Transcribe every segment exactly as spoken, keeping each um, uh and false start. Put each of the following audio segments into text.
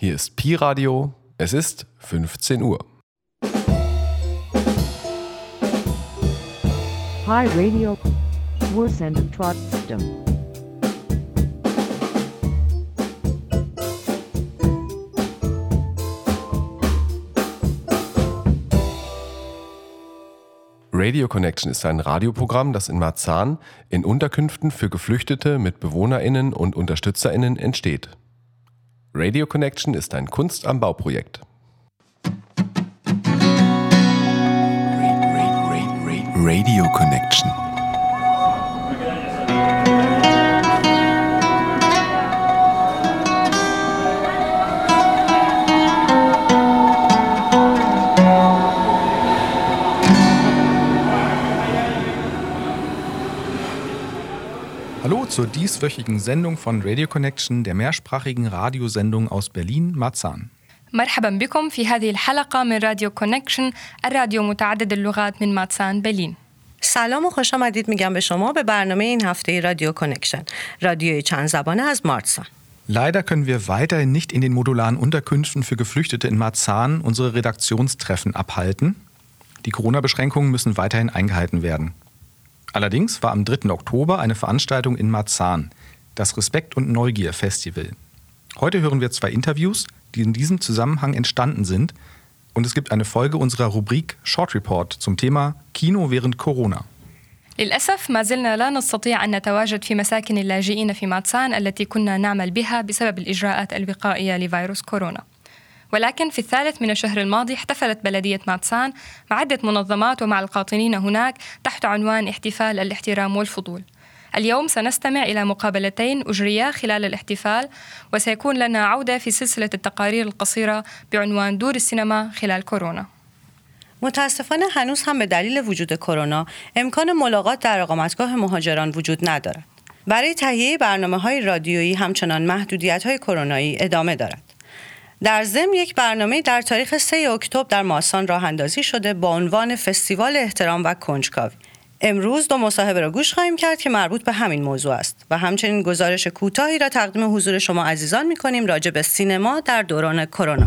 Hier ist Pi Radio. Es ist fünfzehn Uhr. Pi Radio. Wir senden trotzdem. Radio Connection ist ein Radioprogramm, das in Marzahn in Unterkünften für Geflüchtete mit BewohnerInnen und UnterstützerInnen entsteht. Radio Connection ist ein Kunst am Bau-Projekt. Radio Connection. Hallo zur dieswöchigen Sendung von Radio Connection, der mehrsprachigen Radiosendung aus Berlin-Marzahn. مرحبا بكم في هذه الحلقة من راديو كونكشن، الراديو متعدد اللغات من ماتسان برلین. سلام و خوش آمدید میگم به شما به برنامه این هفته رادیو کانکشن، رادیوی چند زبانه از مارسان. Leider können wir weiterhin nicht in den modularen Unterkünften für Geflüchtete in Marzahn unsere Redaktionstreffen abhalten. Die Corona-Beschränkungen müssen weiterhin eingehalten werden. Allerdings war am dritten Oktober eine Veranstaltung in Marzahn, das Respekt und Neugier Festival. Heute hören wir zwei Interviews, die in diesem Zusammenhang entstanden sind, und es gibt eine Folge unserer Rubrik Short Report zum Thema Kino während Corona. للأسف ما زلنا لا نستطيع أن نتواجد في مساكن اللاجئين في ماتسان التي كنا نعمل بها بسبب الإجراءات الوقائية لفيروس كورونا. ولكن في الثالث من الشهر الماضي احتفلت بلدية ماتسان مع عدة منظمات ومع القاطنين هناك تحت عنوان احتفال الاحترام والفضول. اليوم سنستمع إلى مقابلتين أجريا خلال الاحتفال، وسيكون لنا عودة في سلسلة التقارير القصيرة بعنوان دور السينما خلال كورونا. متاسفانه هنوز هم به دلیل وجود کرونا امکان ملاقات در اقامتگاه مهاجران وجود ندارد. برای تهیه برنامه‌های رادیویی همچنان محدودیت‌های کرونایی ادامه دارد. در ضمن یک برنامه در تاریخ سوم اکتبر در ماسان راه اندازی شده با عنوان فستیوال احترام و کنجکاوی. امروز دو مصاحبه را گوش خواهیم کرد که مربوط به همین موضوع است و همچنین گزارش کوتاهی را تقدیم حضور شما عزیزان می‌کنیم راجع به سینما در دوران کرونا.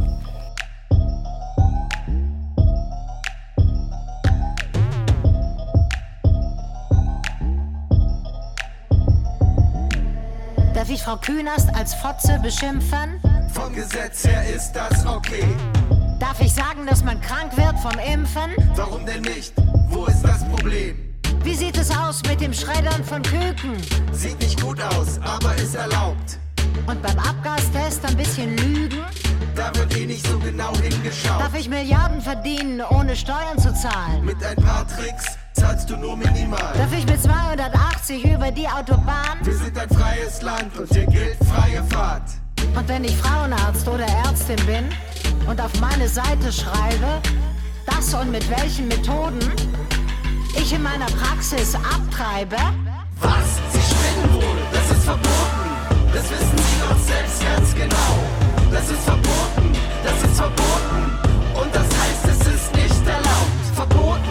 Darf ich Frau Künast als Fotze beschimpfen? Vom Gesetz her ist das okay. Darf ich sagen, dass man krank wird vom Impfen? Warum denn nicht? Wo ist das Problem? Wie sieht es aus mit dem Schreddern von Küken? Sieht nicht gut aus, aber ist erlaubt. Und beim Abgastest ein bisschen lügen? Da wird eh nicht so genau hingeschaut. Darf ich Milliarden verdienen, ohne Steuern zu zahlen? Mit ein paar Tricks zahlst du nur minimal. Darf ich mit zweihundertachtzig über die Autobahn? Wir sind ein freies Land und hier gilt freie Fahrt. Und wenn ich Frauenarzt oder Ärztin bin und auf meine Seite schreibe, das und mit welchen Methoden ich in meiner Praxis abtreibe? Was? Sie spinnen wohl, das ist verboten. Das wissen Sie doch selbst ganz genau. Das ist verboten, das ist verboten. Und das heißt, es ist nicht erlaubt. Verboten.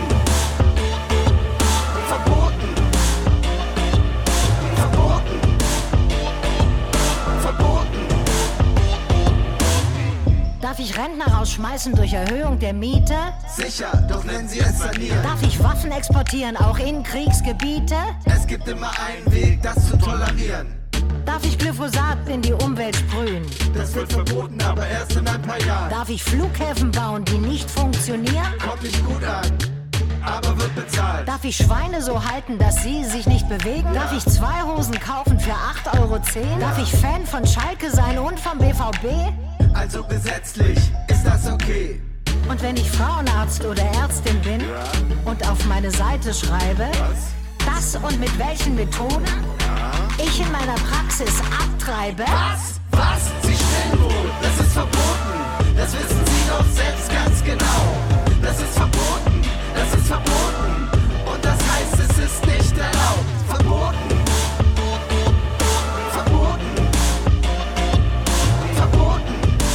Verboten. Verboten. Verboten. Darf ich Rentner rausschmeißen durch Erhöhung der Miete? Sicher, doch nennen Sie es sanieren. Darf ich Waffen exportieren, auch in Kriegsgebiete? Es gibt immer einen Weg, das zu tolerieren. Darf ich Glyphosat in die Umwelt sprühen? Das wird verboten, aber erst in ein paar Jahren. Darf ich Flughäfen bauen, die nicht funktionieren? Kommt nicht gut an, aber wird bezahlt. Darf ich Schweine so halten, dass sie sich nicht bewegen? Ja. Darf ich zwei Hosen kaufen für acht Euro zehn? Ja. Darf ich Fan von Schalke sein und vom B V B? Also gesetzlich ist das okay. Und wenn ich Frauenarzt oder Ärztin bin Ja. und auf meine Seite schreibe, Was? das und mit welchen Methoden ich in meiner Praxis abtreibe? Was? Was? Sie spinnen wohl, das ist verboten. Das wissen Sie doch selbst ganz genau. Das ist verboten, das ist verboten. Und das heißt, es ist nicht erlaubt. Verboten. Verboten. Verboten.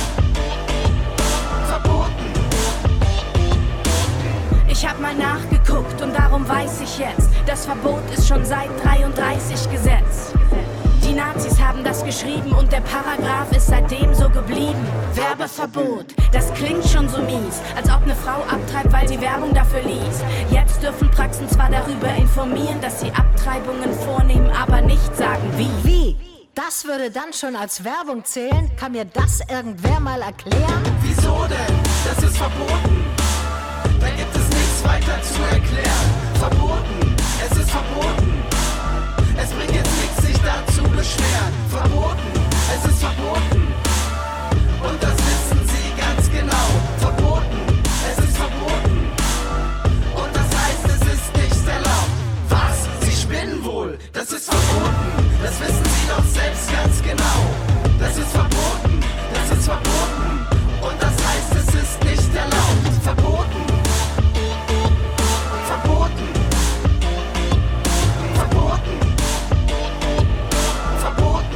Verboten. Ich hab mal nachgeguckt und darum weiß ich jetzt, das Verbot ist schon seit dreiunddreißig Gesetz. Die Nazis haben das geschrieben und der Paragraph ist seitdem so geblieben. Wer Werbeverbot. Das klingt schon so mies, als ob eine Frau abtreibt, weil sie Werbung dafür liest. Jetzt dürfen Praxen zwar darüber informieren, dass sie Abtreibungen vornehmen, aber nicht sagen wie. Wie? Das würde dann schon als Werbung zählen? Kann mir das irgendwer mal erklären? Wieso denn? Das ist verboten. Da gibt es nichts weiter zu erklären. Verboten, es ist verboten. Es bringt jetzt nichts, sich da zu beschweren. Verboten, es ist verboten. Und das wissen Sie ganz genau. Verboten, es ist verboten. Und das heißt, es ist nicht erlaubt. Was? Sie spinnen wohl? Das ist verboten. Das wissen Sie doch selbst ganz genau. Das ist verboten, das ist verboten. Und das heißt, es ist nicht erlaubt. Verboten. Verboten. Verboten. Verboten.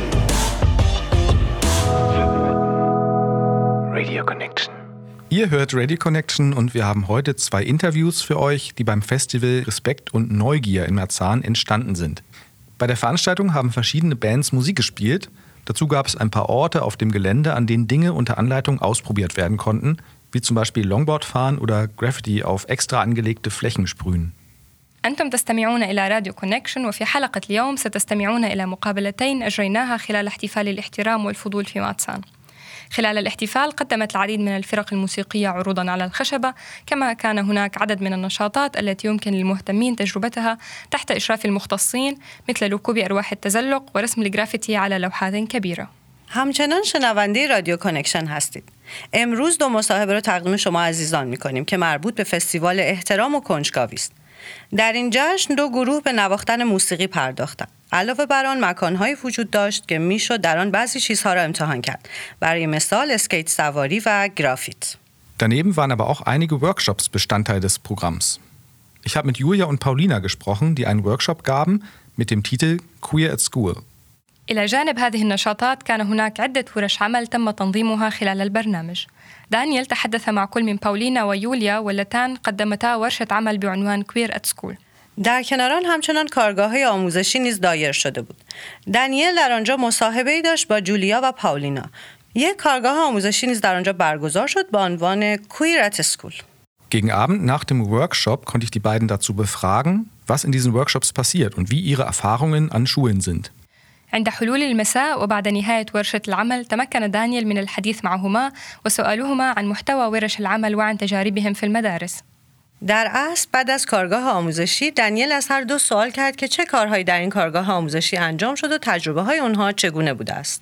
Radio Connection. Ihr hört Radio Connection und wir haben heute zwei Interviews für euch, die beim Festival Respekt und Neugier in Marzahn entstanden sind. Bei der Veranstaltung haben verschiedene Bands Musik gespielt. Dazu gab es ein paar Orte auf dem Gelände, an denen Dinge unter Anleitung ausprobiert werden konnten, wie zum Beispiel Longboardfahren oder Graffiti auf extra angelegte Flächen sprühen. أنتم تستمعون إلى راديو كونكشن، وفي حلقة اليوم ستستمعون إلى مقابلتين أجريناها خلال احتفال الاحترام والفضول في ماتسان. خلال الاحتفال قدمت العديد من الفرق الموسيقية عروضاً على الخشبة، كما كان هناك عدد من النشاطات التي يمكن للمهتمين تجربتها تحت إشراف المختصين، مثل ركوب أرواح التزلق ورسم الجرافيتي على لوحات كبيرة. همچنان شنونده رادیو کانکشن هستید. امروز دو مصاحبه رو تقدیم شما عزیزان می‌کنیم که مربوط به فستیوال احترام و کنجکاوی است. در این جشن دو گروه به نواختن موسیقی پرداختند. علاوه بر آن مکان‌هایی وجود داشت که میشد در آن بعضی چیزها را امتحان کرد. برای مثال اسکیت سواری و گرافیت. Daneben waren aber auch einige Workshops Bestandteil des Programms. Ich habe mit Julia und Paulina gesprochen, die einen Workshop gaben mit dem Titel Queer at School. إلى جانب هذه النشاطات كان هناك عدة ورش عمل تم تنظيمها خلال البرنامج. دانيال تحدث مع كل من باولينا ويوليا واللتان قدمتا ورشة عمل بعنوان Queer at School. در کنار آن همچنان کارگاه‌های آموزشی نیز دایر شده بود. دانیل در آنجا مصاحبه‌ای داشت با جولیا و پاولینا. یک کارگاه آموزشی نیز در آنجا برگزار شد با عنوان Queer at School. Gegen Abend nach dem Workshop konnte ich die beiden dazu befragen, was in diesen Workshops passiert und wie ihre Erfahrungen an Schulen sind. عند حلول المساء وبعد نهاية ورشة العمل تمكن دانيال من الحديث معهما وسؤالهما عن محتوى ورش العمل وعن تجاربهم في المدارس. در اصل بعد از کارگاه آموزشی دانیل از هر دو سوال کرد که چه کارهایی در این کارگاه آموزشی انجام شد و تجربه‌های اونها چگونه بوده است.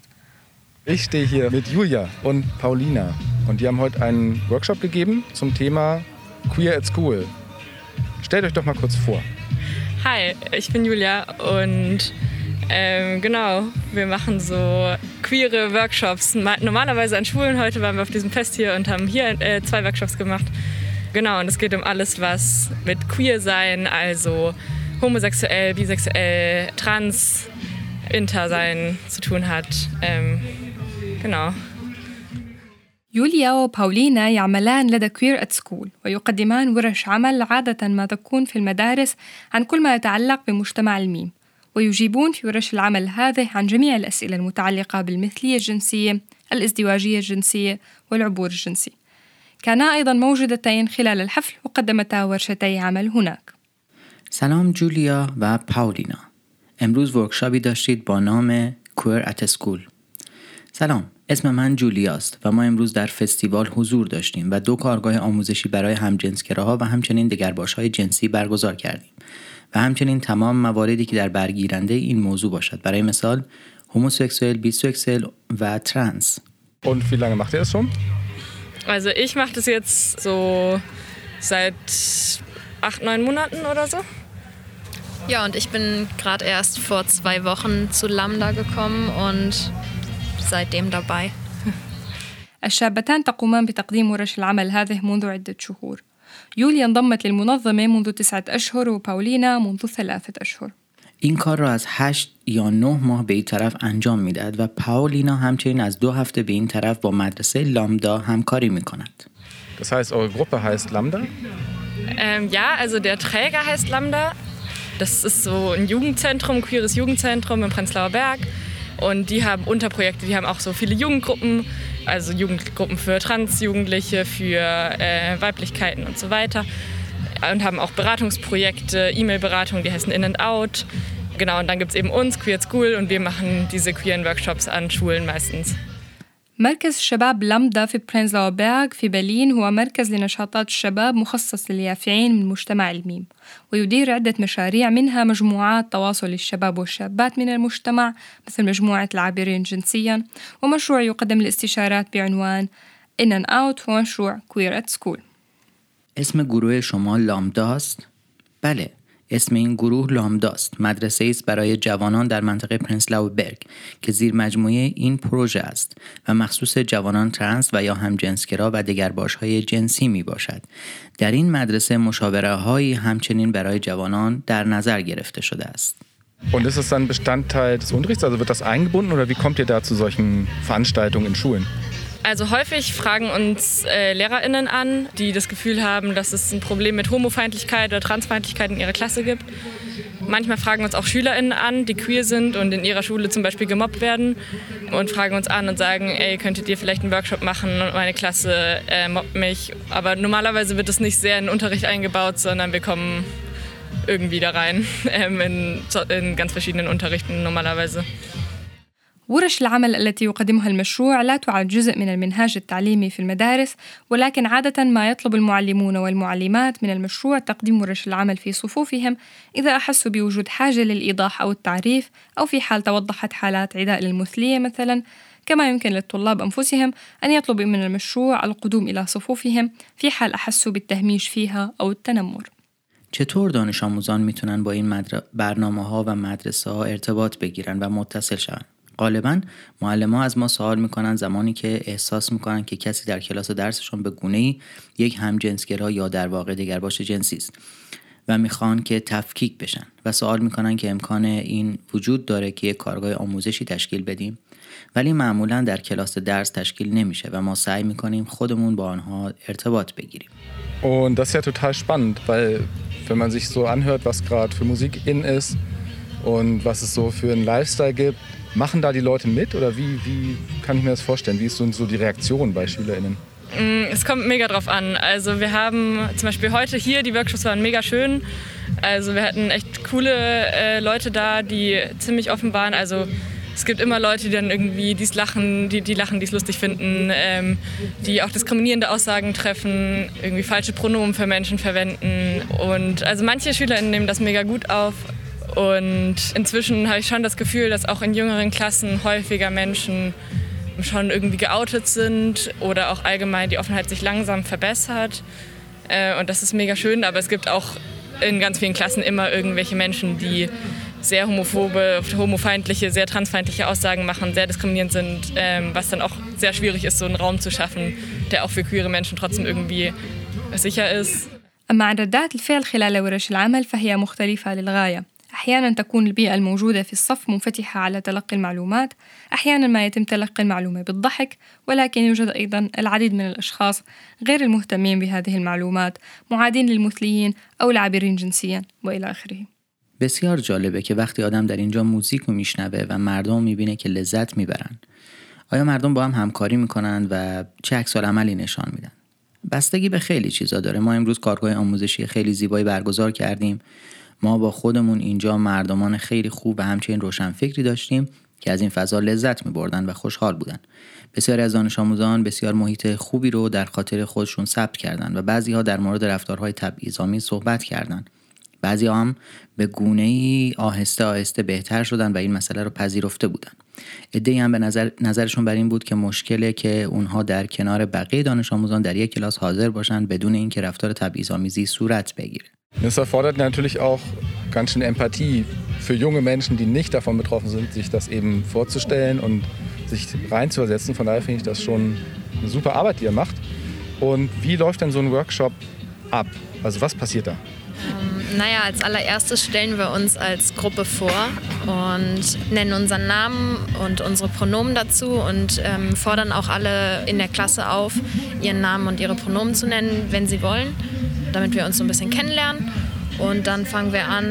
Ich stehe hier mit Julia und Paulina und die haben heute einen Workshop gegeben zum Thema Queer at School. Stellt euch doch mal kurz vor. Hi, ich bin Julia und ähm, genau, wir machen so queere Workshops. Normalerweise an Schulen, heute waren wir auf diesem Fest hier und haben hier äh, zwei Workshops gemacht. Genau, und es geht um alles, was mit queer sein, also homosexuell, bisexuell, trans, inter sein zu tun hat. Ähm, genau. يوليا وباولينا يعملان لدى كوير أت سكول ويقدمان ورش عمل عادة ما تكون في المدارس عن كل ما يتعلق بمجتمع الميم، ويجيبون في ورش العمل هذه عن جميع الأسئلة المتعلقة بالمثلية الجنسية، الازدواجية الجنسية والعبور الجنسي. كانا أيضا موجودتين خلال الحفل وقدمتا ورشتي عمل هناك. سلام جولیا و پاولینا. امروز ورکشاپی داشتید با نام کویر ات اسکول. سلام، اسم من جولیاست و ما امروز در فستیوال حضور داشتیم و دو کارگاه آموزشی برای همجنسگراها و همچنین دگرباش‌های جنسی برگزار کردیم و همچنین تمام مواردی که در برگیرنده این موضوع باشد، برای مثال homosexuell, bisexuell و trans. Und wie lange macht ihr das schon? Also ich mache das jetzt so seit acht, neun Monaten oder so. Ja, und ich bin gerade erst vor zwei Wochen zu Lambda gekommen und seitdem dabei. الشابتان تقومان بتقديم ورش العمل هذه منذ عدة شهور. يوليا انضمت للمنظمة منذ تسعة أشهر وباولينا منذ ثلاثة أشهر. این کار را از هشت یا نه ماه به این طرف انجام میدهد و پاولینا همچنین از دو هفته به این طرف با مدرسه لامدا همکاری میکند. Das heißt, eure Gruppe heißt Lambda? Ähm, ja, also der Träger heißt Lambda. Das ist so ein Jugendzentrum, ein queeres Jugendzentrum im Prenzlauer Berg. Und die haben Unterprojekte, die haben auch so viele Jugendgruppen, also Jugendgruppen für Transjugendliche, für äh, Weiblichkeiten und so weiter. Und haben auch Beratungsprojekte, E-Mail-Beratung, die heißen In and Out. Genau, und dann gibt es eben uns, Queer at School, und wir machen diese queeren Workshops an Schulen meistens. مركز شباب لامدا في برينزلاو بيرغ في برلين هو مركز لنشاطات الشباب مخصص لليافعين من مجتمع الميم، ويدير عدة مشاريع منها مجموعات تواصل للشباب والشابات من المجتمع مثل مجموعة العابرين جنسيا، ومشروع يقدم الاستشارات بعنوان In and Out، ومشروع Queer at School. اسم گروه شما لامداست؟ بله، اسم این گروه لامداست، مدرسه است برای جوانان در منطقه پرنسلاو برگ که زیر مجموعه این پروژه است و مخصوص جوانان ترنس و یا همجنسگرا و دگرباش‌های جنسی می باشد. در این مدرسه مشاوره‌هایی همچنین برای جوانان در نظر گرفته شده است. Und ist es dann Bestandteil des Unterrichts? Also wird das eingebunden oder wie kommt ihr da zu solchen Veranstaltungen in Schulen? Also häufig fragen uns äh, LehrerInnen an, die das Gefühl haben, dass es ein Problem mit Homofeindlichkeit oder Transfeindlichkeit in ihrer Klasse gibt. Manchmal fragen uns auch SchülerInnen an, die queer sind und in ihrer Schule zum Beispiel gemobbt werden und fragen uns an und sagen, ey, könntet ihr vielleicht einen Workshop machen und meine Klasse äh, mobbt mich. Aber normalerweise wird es nicht sehr in den Unterricht eingebaut, sondern wir kommen irgendwie da rein ähm, in, in ganz verschiedenen Unterrichten normalerweise. ورش العمل التي يقدمها المشروع لا تعد جزء من المنهاج التعليمي في المدارس، ولكن عادة ما يطلب المعلمون والمعلمات من المشروع تقديم ورش العمل في صفوفهم إذا أحسوا بوجود حاجة للإيضاح أو التعريف، أو في حال توضحت حالات عداء للمثلية مثلا. كما يمكن للطلاب أنفسهم أن يطلبوا من المشروع القدوم إلى صفوفهم في حال أحسوا بالتهميش فيها أو التنمر. چطور دانش آموزان میتونن با این مدر... برنامه‌ها و مدرسه‌ها ارتباط بگیرن و متصل شون؟ غالباً معلم‌ها از ما سوال میکنن زمانی که احساس میکنن که کسی در کلاس درسشون به گونه‌ای یک همجنسگرا یا در واقع دگرباش جنسی است و میخوان که تفکیک بشن و سوال میکنن که امکان این وجود داره که یک کارگاه آموزشی تشکیل بدیم، ولی معمولاً در کلاس درس تشکیل نمیشه و ما سعی میکنیم خودمون با آنها ارتباط بگیریم. Und das ist ja total spannend, weil wenn man sich so anhört, was gerade für Musik in ist und was es so für einen Lifestyle gibt, machen da die Leute mit oder wie, wie kann ich mir das vorstellen? Wie ist so, so die Reaktion bei SchülerInnen? Es kommt mega drauf an. Also wir haben zum Beispiel heute hier, die Workshops waren mega schön. Also wir hatten echt coole äh, Leute da, die ziemlich offen waren. Also es gibt immer Leute, die dann irgendwie dies lachen, die, die lachen, die es lustig finden, ähm, die auch diskriminierende Aussagen treffen, irgendwie falsche Pronomen für Menschen verwenden. Und also manche SchülerInnen nehmen das mega gut auf. Und inzwischen habe ich schon das Gefühl, dass auch in jüngeren Klassen häufiger Menschen schon irgendwie geoutet sind oder auch allgemein die Offenheit sich langsam verbessert. Und das ist mega schön, aber es gibt auch in ganz vielen Klassen immer irgendwelche Menschen, die sehr homophobe, homofeindliche, sehr transfeindliche Aussagen machen, sehr diskriminierend sind, was dann auch sehr schwierig ist, so einen Raum zu schaffen, der auch für queere Menschen trotzdem irgendwie sicher ist. أما عن ردات الفعل خلال ورش العمل فهي مختلفة للغاية. أحياناً تكون البيئة الموجودة في الصف منفتحة على تلقي المعلومات، أحياناً ما يتم تلقي المعلومة بالضحك، ولكن يوجد أيضاً العديد من الأشخاص غير المهتمين بهذه المعلومات، معادين للمثليين أو العابرين جنسياً وإلى آخره. بسیار جالبه که وقتی آدم در اینجا موزیک رو میشنوه و مردم میبینه که لذت میبرن، آیا مردم با هم همکاری میکنن و چه عکس‌العملی نشان میدن؟ بستگی به خیلی چیزا داره. ما امروز کارگاه آموزشی خیلی زیبایی برگزار کردیم. ما با خودمون اینجا مردمان خیلی خوب و همچنین روشنفکری داشتیم که از این فضا لذت می‌بردن و خوشحال بودن. بسیاری از دانش آموزان بسیار محیط خوبی رو در خاطر خودشون ثبت کردن و بعضی‌ها در مورد رفتارهای تبعیض‌آمیز صحبت کردن. بعضی‌ها هم به گونه‌ای آهسته آهسته بهتر شدن و این مسئله رو پذیرفته بودن. عده‌ای هم به نظر نظرشون بر این بود که مشکله که اونها در کنار بقیه دانش آموزان در یک کلاس حاضر باشن بدون اینکه رفتار تبعیض‌آمیزی صورت بگیره. Das erfordert natürlich auch ganz schön Empathie für junge Menschen, die nicht davon betroffen sind, sich das eben vorzustellen und sich reinzuversetzen. Von daher finde ich das schon eine super Arbeit, die ihr macht. Und wie läuft denn so ein Workshop ab? Also was passiert da? Ähm, naja, als allererstes stellen wir uns als Gruppe vor und nennen unseren Namen und unsere Pronomen dazu und ähm, fordern auch alle in der Klasse auf, ihren Namen und ihre Pronomen zu nennen, wenn sie wollen, damit wir uns so ein bisschen kennenlernen. Und dann fangen wir an,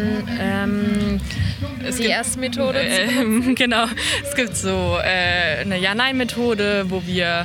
ähm, es die gibt, erste Methode äh, zu Genau, es gibt so äh, eine Ja-Nein-Methode, wo wir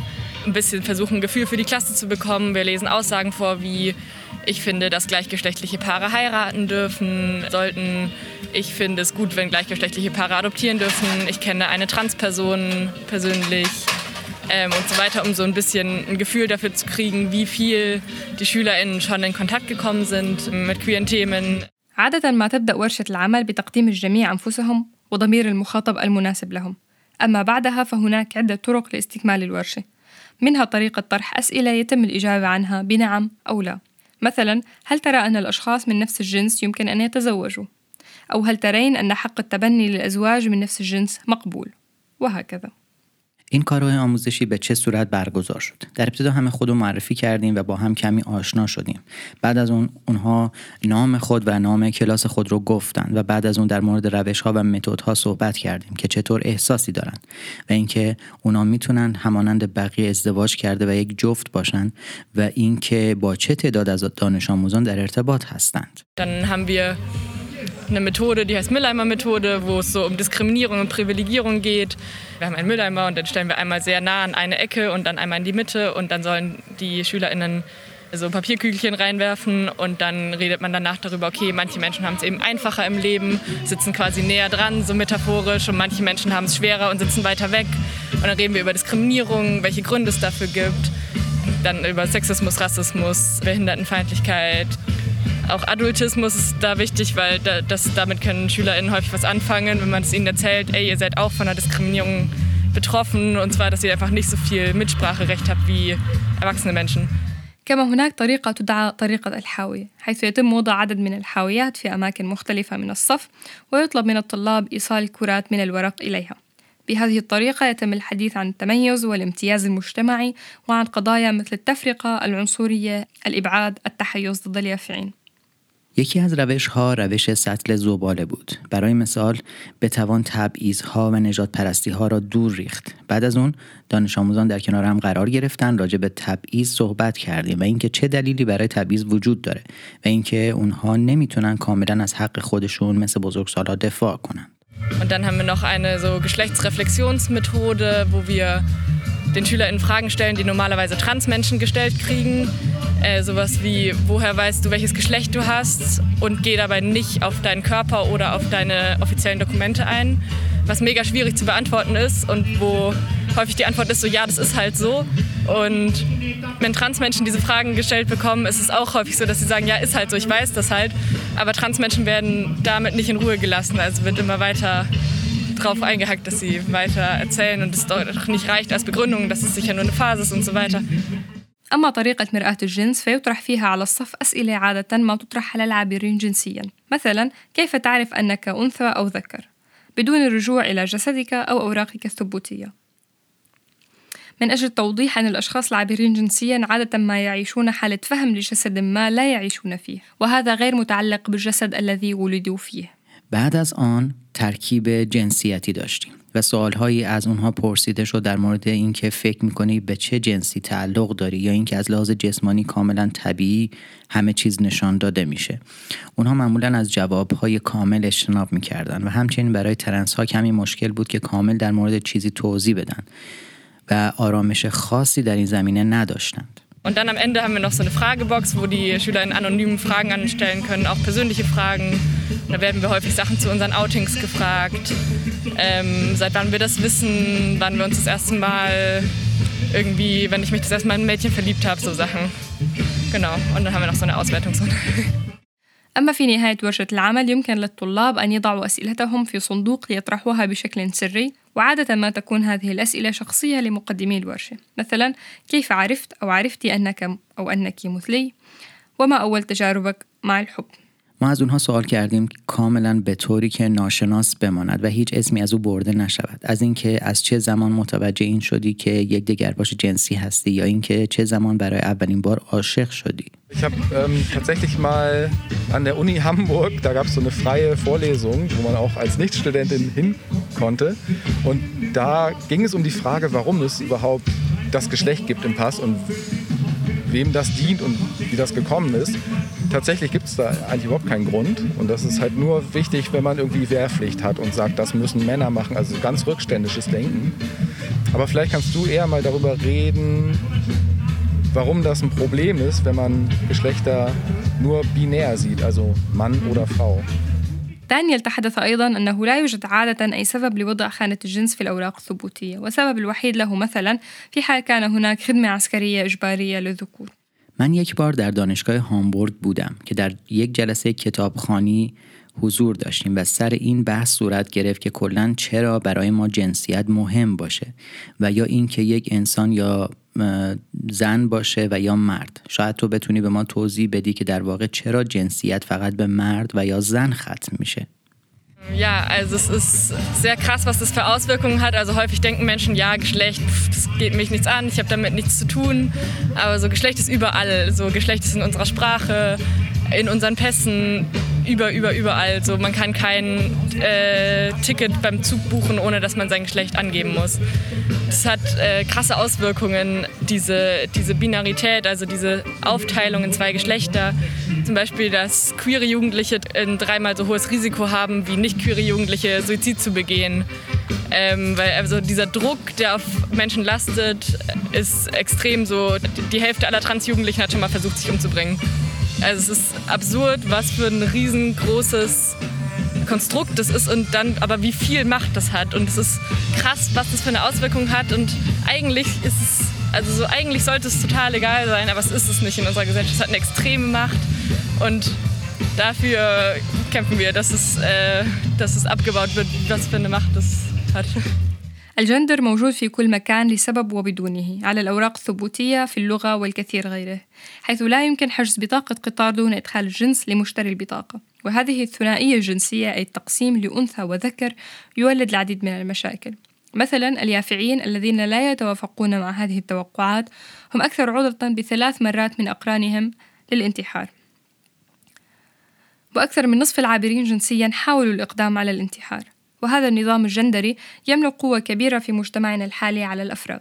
ein bisschen versuchen, ein Gefühl für die Klasse zu bekommen. Wir lesen Aussagen vor, wie ich finde, dass gleichgeschlechtliche Paare heiraten dürfen sollten. Ich finde es gut, wenn gleichgeschlechtliche Paare adoptieren dürfen. Ich kenne eine Transperson persönlich ähm, und so weiter, um so ein bisschen ein Gefühl dafür zu kriegen, wie viel die SchülerInnen schon in Kontakt gekommen sind mit queeren Themen. عادة ما تبدأ ورشة العمل بتقديم الجميع أنفسهم وضمير المخاطب المناسب لهم. أما بعدها فهناك عدة طرق لاستكمال الورشة، منها طريقة طرح أسئلة يتم الإجابة عنها بنعم أو لا. مثلا، هل ترى أن الأشخاص من نفس الجنس يمكن أن يتزوجوا؟ أو هل ترين أن حق التبني للأزواج من نفس الجنس مقبول؟ وهكذا. این کارهای آموزشی به چه صورت برگزار شد؟ در ابتدا همه خود رو معرفی کردیم و با هم کمی آشنا شدیم. بعد از اون اونها نام خود و نام کلاس خود رو گفتند و بعد از اون در مورد روش‌ها و متدها صحبت کردیم که چطور احساسی دارن و اینکه اونا میتونن همانند بقیه ازدواج کرده و یک جفت باشن و اینکه با چه تعداد از دانش آموزان در ارتباط هستند. Dann haben wir eine Methode, die heißt Mülleimer-Methode, wo es so um Diskriminierung und Privilegierung geht. Wir haben einen Mülleimer und dann stellen wir einmal sehr nah an eine Ecke und dann einmal in die Mitte und dann sollen die SchülerInnen so Papierkügelchen reinwerfen und dann redet man danach darüber, okay, manche Menschen haben es eben einfacher im Leben, sitzen quasi näher dran, so metaphorisch, und manche Menschen haben es schwerer und sitzen weiter weg. Und dann reden wir über Diskriminierung, welche Gründe es dafür gibt, dann über Sexismus, Rassismus, Behindertenfeindlichkeit. Auch Adultismus ist da wichtig, weil da, das, damit können SchülerInnen häufig was anfangen, wenn man es ihnen erzählt, ey, ihr seid auch von der Diskriminierung betroffen, und zwar, dass ihr einfach nicht so viel Mitspracherecht habt wie erwachsene Menschen. كما هناك طريقة تدعى طريقة الحاوية، حيث يتم وضع عدد من الحاويات في أماكن مختلفة من الصف، ويطلب من الطلاب إيصال كرات من الورق إليها. بهذه الطريقة يتم الحديث عن التميز والامتياز المجتمعي وعن قضايا مثل التفرقة، العنصرية، الإبعاد، التحيز ضد اليافعين. یکی از روش‌ها روش سطل زباله بود. برای مثال بتوان تبعیض‌ها و نژاد پرستی‌ها را دور ریخت. بعد از اون دانش آموزان در کنار هم قرار گرفتن، راجع به تبعیض صحبت کردیم و اینکه چه دلیلی برای تبعیض وجود داره و اینکه اونها نمیتونن کاملا از حق خودشون مثل بزرگسال‌ها دفاع کنن. Und dann haben wir noch eine so Geschlechtsreflexionsmethode, wo wir den SchülerInnen Fragen stellen, die normalerweise Transmenschen gestellt kriegen. Äh, sowas wie, woher weißt du, welches Geschlecht du hast, und geh dabei nicht auf deinen Körper oder auf deine offiziellen Dokumente ein, was mega schwierig zu beantworten ist und wo häufig die Antwort ist so, ja, das ist halt so. Und wenn Transmenschen diese Fragen gestellt bekommen, ist es auch häufig so, dass sie sagen, ja, ist halt so, ich weiß das halt. Aber Transmenschen werden damit nicht in Ruhe gelassen, also wird immer weiter drauf eingehackt, dass sie weiter erzählen und es doch nicht reicht als Begründung, dass es sicher nur eine Phase ist und so weiter. أما طريقة مرآة الجنس فيطرح فيها على الصف أسئلة عادة ما تطرح على العابرين جنسياً. مثلاً، كيف تعرف أنك أنثى أو ذكر؟ بدون الرجوع إلى جسدك أو أوراقك الثبوتية. من أجل توضيح أن الأشخاص العابرين جنسياً عادة ما يعيشون حالة فهم لجسد ما لا يعيشون فيه، وهذا غير متعلق بالجسد الذي ولدوا فيه. بعد از آن ترکیب جنسیتی داشتیم و سوالهایی از اونها پرسیده شد در مورد اینکه فکر میکنی به چه جنسی تعلق داری یا اینکه از لحاظ جسمانی کاملا طبیعی همه چیز نشان داده میشه. اونها معمولا از جوابهای کامل اجتناب میکردن و همچنین برای ترنس ها کمی مشکل بود که کامل در مورد چیزی توضیح بدن و آرامش خاصی در این زمینه نداشتند. Und dann am Ende haben wir noch so eine Fragebox, wo die SchülerInnen anonym Fragen anstellen können, auch persönliche Fragen. Und da werden wir häufig Sachen zu unseren Outings gefragt, ähm, seit wann wir das wissen, wann wir uns das erste Mal irgendwie, wenn ich mich das erste Mal in ein Mädchen verliebt habe, so Sachen. Genau, und dann haben wir noch so eine Auswertungsrunde. أما في نهاية ورشة العمل يمكن للطلاب أن يضعوا أسئلتهم في صندوق ليطرحوها بشكل سري، وعادة ما تكون هذه الأسئلة شخصية لمقدمي الورشة. مثلا، كيف عرفت أو عرفتي أنك أو أنك مثلي؟ وما أول تجاربك مع الحب؟ ما از اونها سوال کردیم کاملا به طوری که ناشناس بماند و هیچ اسمی از او برده نشود. از اینکه از چه زمان متوجه این شدی که یک دگرباش جنسی هستی یا اینکه چه زمان برای اولین بار عاشق شدی. Ich habe ähm, tatsächlich mal an der Uni Hamburg, da gab es so eine freie Vorlesung, wo man auch als Nichtstudentin hin konnte. Und da ging es um die Frage, warum es überhaupt das Geschlecht gibt im Pass und wem das dient und wie das gekommen ist. Tatsächlich gibt es da eigentlich überhaupt keinen Grund. Und das ist halt nur wichtig, wenn man irgendwie Wehrpflicht hat und sagt, das müssen Männer machen, also ganz rückständisches Denken. Aber vielleicht kannst du eher mal darüber reden, warum das ein Problem ist, wenn man Geschlechter nur binär sieht, also Mann oder Frau. دانيال تحدث أيضاً أنه لا يوجد عادة أي سبب لوضع خانة الجنس في الأوراق الثبوتية، والسبب الوحيد له مثلاً في حال كان هناك خدمة عسكرية إجبارية للذكور. من یک بار در دانشگاه هامبورگ بودم که در یک جلسه کتابخوانی حضور داشتیم و سر این بحث صورت گرفت که کلاً چرا برای ما جنسیت مهم باشه و یا این که یک انسان یا زن باشه و یا مرد. شاید تو بتونی به ما توضیح بدی که در واقع چرا جنسیت فقط به مرد و یا زن ختم میشه. Ja, also es ist sehr krass, was das für Auswirkungen hat. Also häufig denken Menschen, ja, Geschlecht, das geht mich nichts an, ich habe damit nichts zu tun. Aber so Geschlecht ist überall. So Geschlecht ist in unserer Sprache, in unseren Pässen, über, über, überall. So, man kann kein äh, Ticket beim Zug buchen, ohne dass man sein Geschlecht angeben muss. Das hat äh, krasse Auswirkungen, diese, diese Binarität, also diese Aufteilung in zwei Geschlechter. Zum Beispiel, dass queere Jugendliche ein dreimal so hohes Risiko haben, wie nicht queere Jugendliche Suizid zu begehen. Ähm, weil also dieser Druck, der auf Menschen lastet, ist extrem so. Die Hälfte aller Transjugendlichen hat schon mal versucht, sich umzubringen. Also es ist absurd, was für ein riesengroßes Konstrukt das ist und dann aber wie viel Macht das hat. Und es ist krass, was das für eine Auswirkung hat. Und eigentlich ist es, also so eigentlich sollte es total egal sein, aber es ist es nicht in unserer Gesellschaft. Es hat eine extreme Macht und dafür kämpfen wir, dass es, äh, dass es abgebaut wird, was für eine Macht das hat. الجندر موجود في كل مكان لسبب وبدونه، على الأوراق الثبوتية، في اللغة والكثير غيره، حيث لا يمكن حجز بطاقة قطار دون إدخال الجنس لمشتري البطاقة. وهذه الثنائية الجنسية أي التقسيم لأنثى وذكر يولد العديد من المشاكل. مثلا اليافعين الذين لا يتوافقون مع هذه التوقعات هم أكثر عرضة بثلاث مرات من أقرانهم للانتحار. وأكثر من نصف العابرين جنسيا حاولوا الإقدام على الانتحار. وهذا النظام الجندري يملك قوة كبيرة في مجتمعنا الحالي على الأفراد.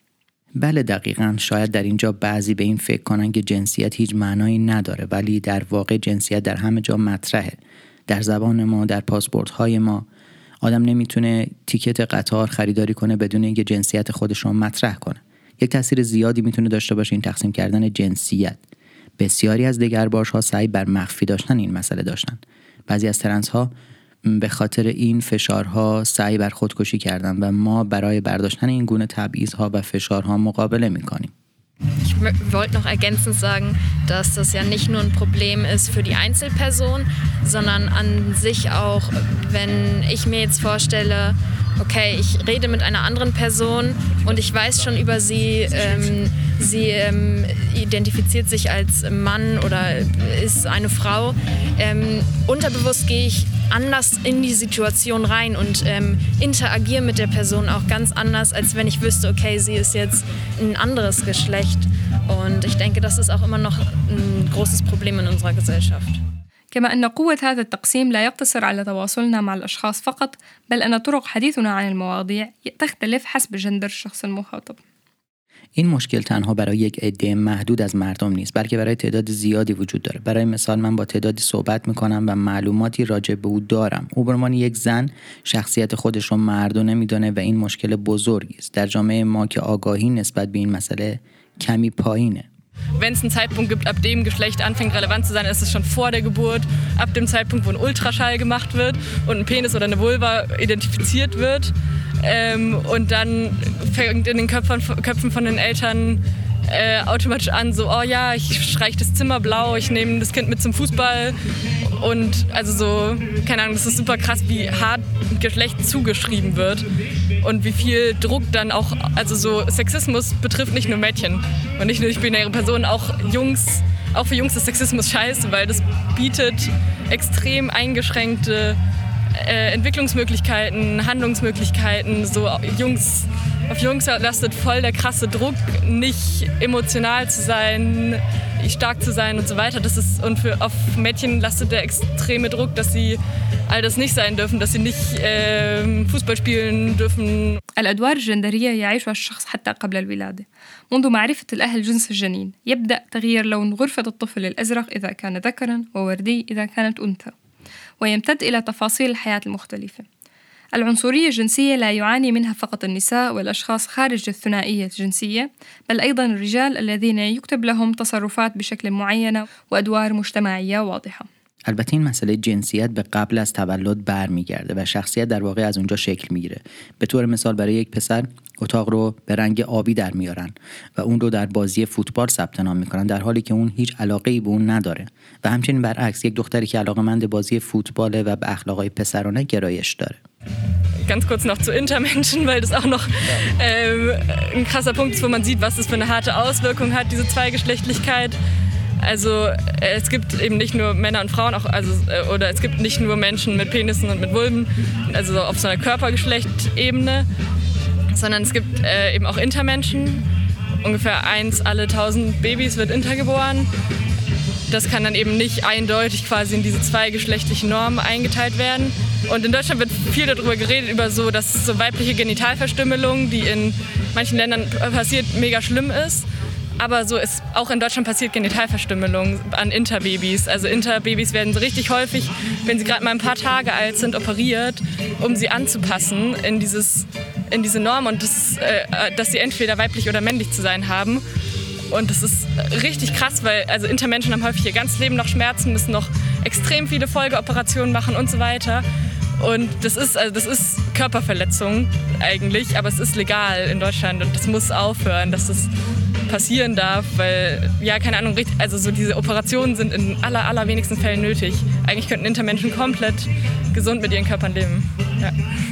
بله دقیقاً. شاید در اینجا بعضی به این فکر کنن که جنسیت هیچ معنایی نداره، ولی در واقع جنسیت در همه جا مطرحه. در زبان ما، در پاسپورت های ما، آدم نمیتونه تیکت قطار خریداری کنه بدون اینکه جنسیت خودش رو مطرح کنه. یک تاثیر زیادی میتونه داشته باشه این تقسیم کردن جنسیت. بسیاری از دگرباش‌ها سعی بر مخفی داشتن این مسئله داشتن. بعضی از ترنس‌ها به خاطر این فشارها سعی بر خودکشی کردن و ما برای برداشتن این گونه تبعیض‌ها و فشارها مقابله می‌کنیم. Ich wollte noch ergänzend sagen, dass das ja nicht nur ein Problem ist für die Einzelperson, sondern an sich auch, wenn ich mir jetzt vorstelle, okay, ich rede mit einer anderen Person und ich weiß schon über sie, ähm, sie ähm, identifiziert sich als Mann oder ist eine Frau. Ähm, unterbewusst gehe ich anders in die Situation rein und ähm, interagiere mit der Person auch ganz anders, als wenn ich wüsste, okay, sie ist jetzt ein anderes Geschlecht. Und ich denke, das ist auch immer noch ein großes Problem in unserer Gesellschaft. كما أن قوة هذا التقسيم لا يقتصر على تواصلنا مع الأشخاص فقط، بل أن طرق حديثنا عن المواضيع تختلف حسب جندر الشخص المخاطب. این مشکل تنها برای یک عده محدود از مردم نیست، بلکه برای تعداد زیادی وجود داره. برای مثال من با تعدادی صحبت میکنم و معلوماتی راجع به او دارم. او به عنوان یک زن شخصیت خودش رو مردونه میدونه و این مشکل بزرگی است. در جامعه ما که آگاهی نسبت به این مسئله کمی پایینه. Wenn es einen Zeitpunkt gibt, ab dem Geschlecht anfängt relevant zu sein, ist es schon vor der Geburt, ab dem Zeitpunkt, wo ein Ultraschall gemacht wird und ein Penis oder eine Vulva identifiziert wird. Ähm, und dann fängt in den Köpfen, Köpfen von den Eltern äh, automatisch an, so, oh ja, ich streiche das Zimmer blau, ich nehme das Kind mit zum Fußball. Und also so, keine Ahnung, das ist super krass, wie hart Geschlecht zugeschrieben wird und wie viel Druck dann auch, also so Sexismus betrifft nicht nur Mädchen und nicht nur nicht-binäre Personen, auch Jungs, auch für Jungs ist Sexismus scheiße, weil das bietet extrem eingeschränkte äh, Entwicklungsmöglichkeiten, Handlungsmöglichkeiten, so Jungs, auf Jungs lastet voll der krasse Druck, nicht emotional zu sein, stark zu sein und so weiter. Das ist, und für, auf Mädchen lastet der extreme Druck, dass sie all das nicht sein dürfen, dass sie nicht äh, Fußball spielen dürfen. الأدوار الجندرية يعيشها الشخص حتى قبل الولادة. منذ معرفة الأهل جنس الجنين يبدأ تغيير لون غرفة الطفل الأزرق إذا كان ذكراً ووردي إذا كانت أنثى، ويمتد إلى تفاصيل الحياة المختلفة. العنصرية الجنسية لا يعاني منها فقط النساء والأشخاص خارج الثنائية الجنسية، بل أيضا الرجال الذين يكتب لهم تصرفات بشكل معين وأدوار مجتمعية واضحة. البته این مسئله جنسیت به قبل از تولد برمیگرده و شخصیت در واقع از اونجا شکل میگیره. به طور مثال برای یک پسر اتاق رو به رنگ آبی در میارن و اون رو در بازی فوتبال ثبت نام میکنن در حالی که اون هیچ علاقه‌ای به اون نداره. و همچنین برعکس یک دختری که علاقه‌مند بازی فوتباله و به اخلاقای پسرانه گرایش داره. Ganz kurz noch zu Intermenschen, weil das auch noch ähm, ein krasser Punkt ist, wo man sieht, was das für eine harte Auswirkung hat, diese Zweigeschlechtlichkeit. Also es gibt eben nicht nur Männer und Frauen, auch, also, oder es gibt nicht nur Menschen mit Penissen und mit Vulven, also auf so einer Körpergeschlechtebene, sondern es gibt äh, eben auch Intermenschen. Ungefähr eins alle tausend Babys wird intergeboren. Das kann dann eben nicht eindeutig quasi in diese zweigeschlechtlichen Normen eingeteilt werden. Und in Deutschland wird viel darüber geredet, über so, dass so weibliche Genitalverstümmelung, die in manchen Ländern passiert, mega schlimm ist. Aber so ist auch in Deutschland passiert Genitalverstümmelung an Interbabys. Also Interbabys werden so richtig häufig, wenn sie gerade mal ein paar Tage alt sind, operiert, um sie anzupassen in, dieses, in diese Norm und das, äh, dass sie entweder weiblich oder männlich zu sein haben. Und das ist richtig krass, weil also Intermenschen haben häufig ihr ganzes Leben noch Schmerzen, müssen noch extrem viele Folgeoperationen machen und so weiter. Und das ist, also das ist Körperverletzung eigentlich, aber es ist legal in Deutschland und das muss aufhören, dass das passieren darf, weil, ja, keine Ahnung, also so diese Operationen sind in aller, allerwenigsten Fällen nötig. Eigentlich könnten Intermenschen komplett gesund mit ihren Körpern leben. Ja.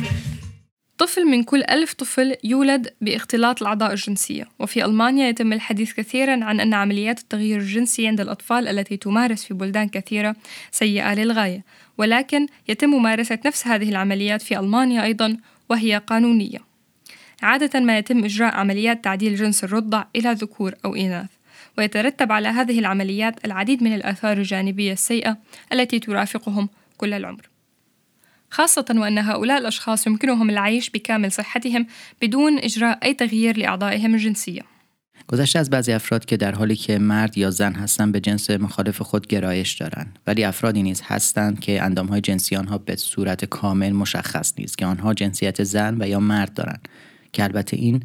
طفل من كل ألف طفل يولد باختلاط الأعضاء الجنسية، وفي ألمانيا يتم الحديث كثيراً عن أن عمليات التغيير الجنسي عند الأطفال التي تمارس في بلدان كثيرة سيئة للغاية، ولكن يتم ممارسة نفس هذه العمليات في ألمانيا أيضاً وهي قانونية. عادة ما يتم إجراء عمليات تعديل جنس الرضع إلى ذكور أو إناث، ويترتب على هذه العمليات العديد من الآثار الجانبية السيئة التي ترافقهم كل العمر، خاصة وأن هؤلاء الأشخاص يمكنهم العيش بكامل صحتهم بدون إجراء أي تغيير لأعضائهم الجنسية. گذشته از بعضی افراد که در حالی که مرد یا زن هستند به جنس مخالف خود گرایش دارند، ولی افرادی نیز هستند که اندامهای جنسی آنها به صورت کامل مشخص نیست که آنها جنسیت زن و یا مرد دارند، که البته این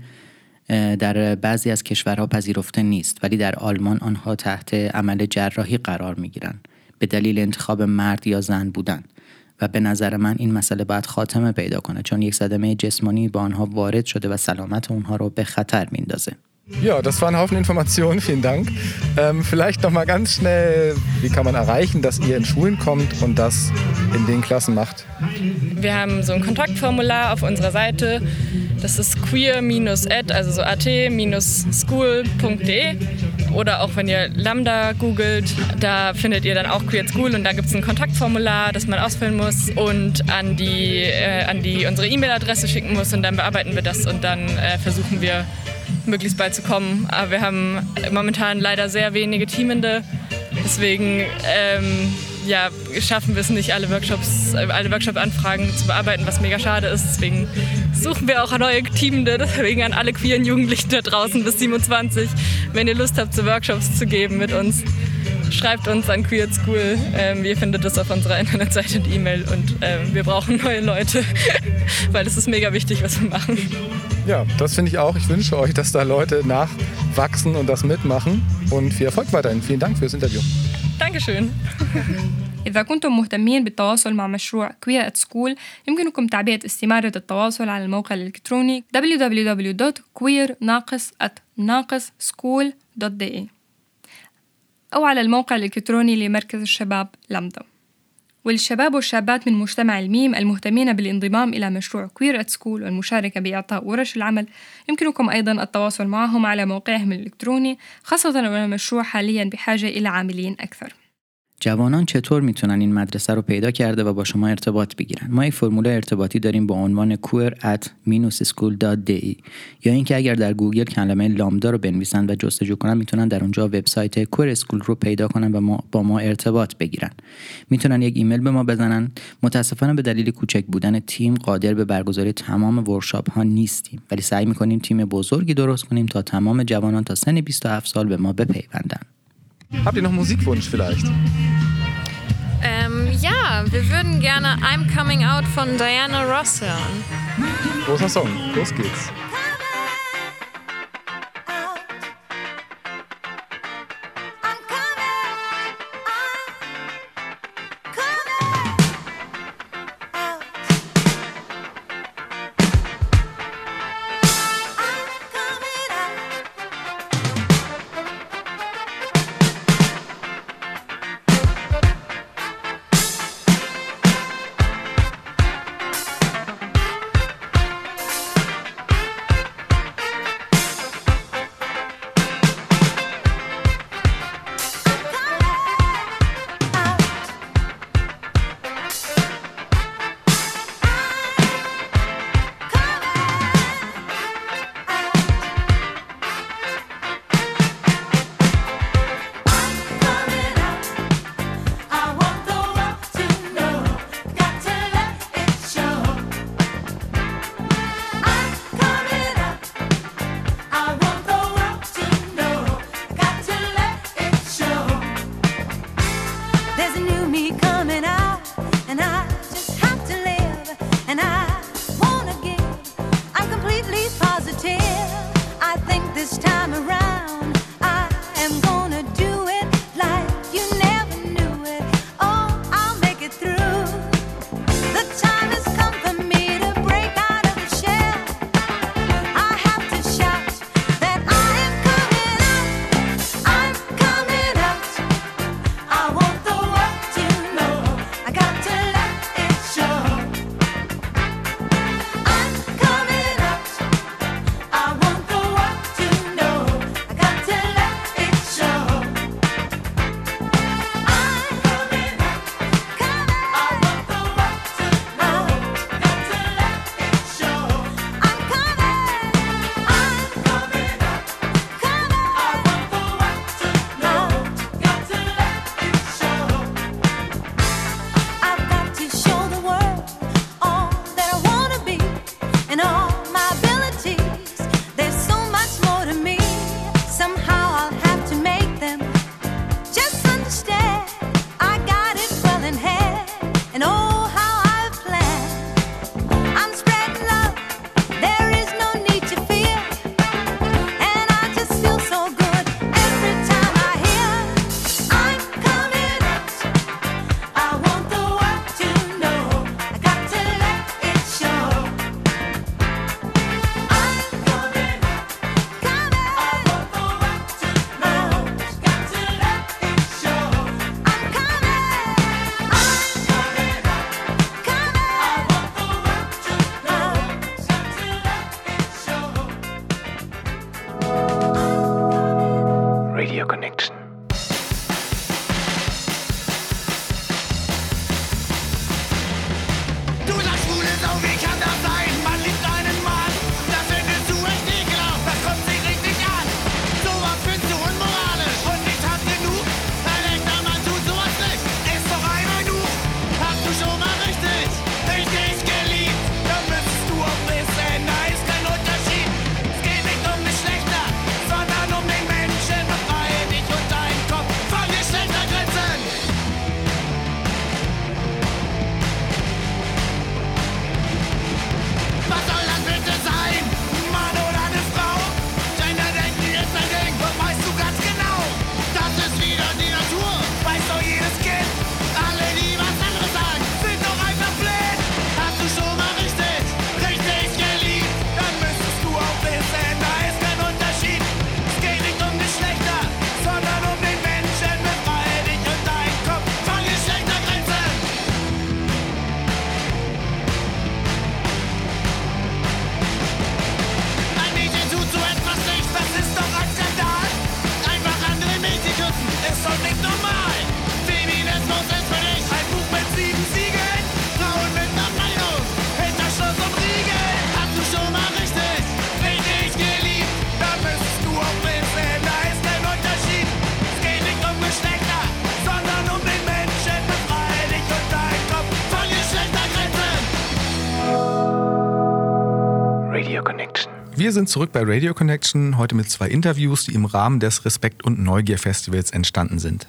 در بعضی از کشورها پذیرفته نیست، ولی در آلمان آنها تحت عمل جراحی قرار می‌گیرند به دلیل انتخاب مرد یا زن بودن. و به nظر من این مسئله باید خاتمه پیدا کنه، چون یک صدمه جسمانی با آنها وارد شده و سلامت اونها رو به خطر میندازه. Ja, das war ein Haufen Informationen, vielen Dank. Ähm, vielleicht noch mal ganz schnell, wie kann man erreichen, dass ihr in Schulen kommt und das in den Klassen macht? Wir haben so ein Kontaktformular auf unserer Seite, das ist queer-at, also so at-school punkt de, oder auch wenn ihr Lambda googelt, da findet ihr dann auch Queer at School und da gibt es ein Kontaktformular, das man ausfüllen muss und an die, äh, an die unsere E-Mail-Adresse schicken muss und dann bearbeiten wir das und dann äh, versuchen wir möglichst bald zu kommen. Aber wir haben momentan leider sehr wenige Teamende, deswegen ähm, ja, schaffen wir es nicht, alle Workshops, alle Workshop-Anfragen zu bearbeiten, was mega schade ist. Deswegen suchen wir auch neue Teamende, deswegen an alle queeren Jugendlichen da draußen bis siebenundzwanzig, wenn ihr Lust habt, so Workshops zu geben mit uns, schreibt uns an Queer at School. Ähm, ihr findet das auf unserer Internetseite und E-Mail und ähm, wir brauchen neue Leute, weil es ist mega wichtig, was wir machen. Ja, das finde ich auch. Ich wünsche euch, dass da Leute nachwachsen und das mitmachen und viel Erfolg weiterhin. Vielen Dank fürs Interview. Dankeschön. إذا كنتم مهتمين بالتواصل مع مشروع Queer at School يمكنكم تعبئة استمارة التواصل على الموقع الإلكتروني دبليو دبليو دبليو دوت كوير at school دوت دي إيه أو على الموقع الإلكتروني لمركز الشباب لامدا. والشباب والشابات من مجتمع الميم المهتمين بالانضمام إلى مشروع Queer at School والمشاركة بإعطاء ورش العمل يمكنكم أيضا التواصل معهم على موقعهم الإلكتروني، خاصة وأن المشروع حاليا بحاجة إلى عاملين أكثر. جوانان چطور میتونن این مدرسه رو پیدا کرده و با شما ارتباط بگیرن؟ ما یک فرمول ارتباطی داریم با عنوان queer at school دوت دی ای، یا اینکه اگر در گوگل کلمه لامدا رو بنویسن و جستجو کنن میتونن در اونجا وبسایت Queer School رو پیدا کنن و ما با ما ارتباط بگیرن. میتونن یک ایمیل به ما بزنن. متاسفانه به دلیل کوچک بودن تیم قادر به برگزاری تمام ورکشاپ ها نیستیم، ولی سعی میکنیم تیم بزرگی درست کنیم تا تمام جوانان تا سن بیست و هفت سال به ما بپیوندن. Habt ihr noch Musikwunsch vielleicht? Ähm, Ähm, ja, wir würden gerne I'm Coming Out von Diana Ross hören. Großer Song, los geht's. Wir sind zurück bei Radio Connection, heute mit zwei Interviews, die im Rahmen des Respekt- und Neugier-Festivals entstanden sind.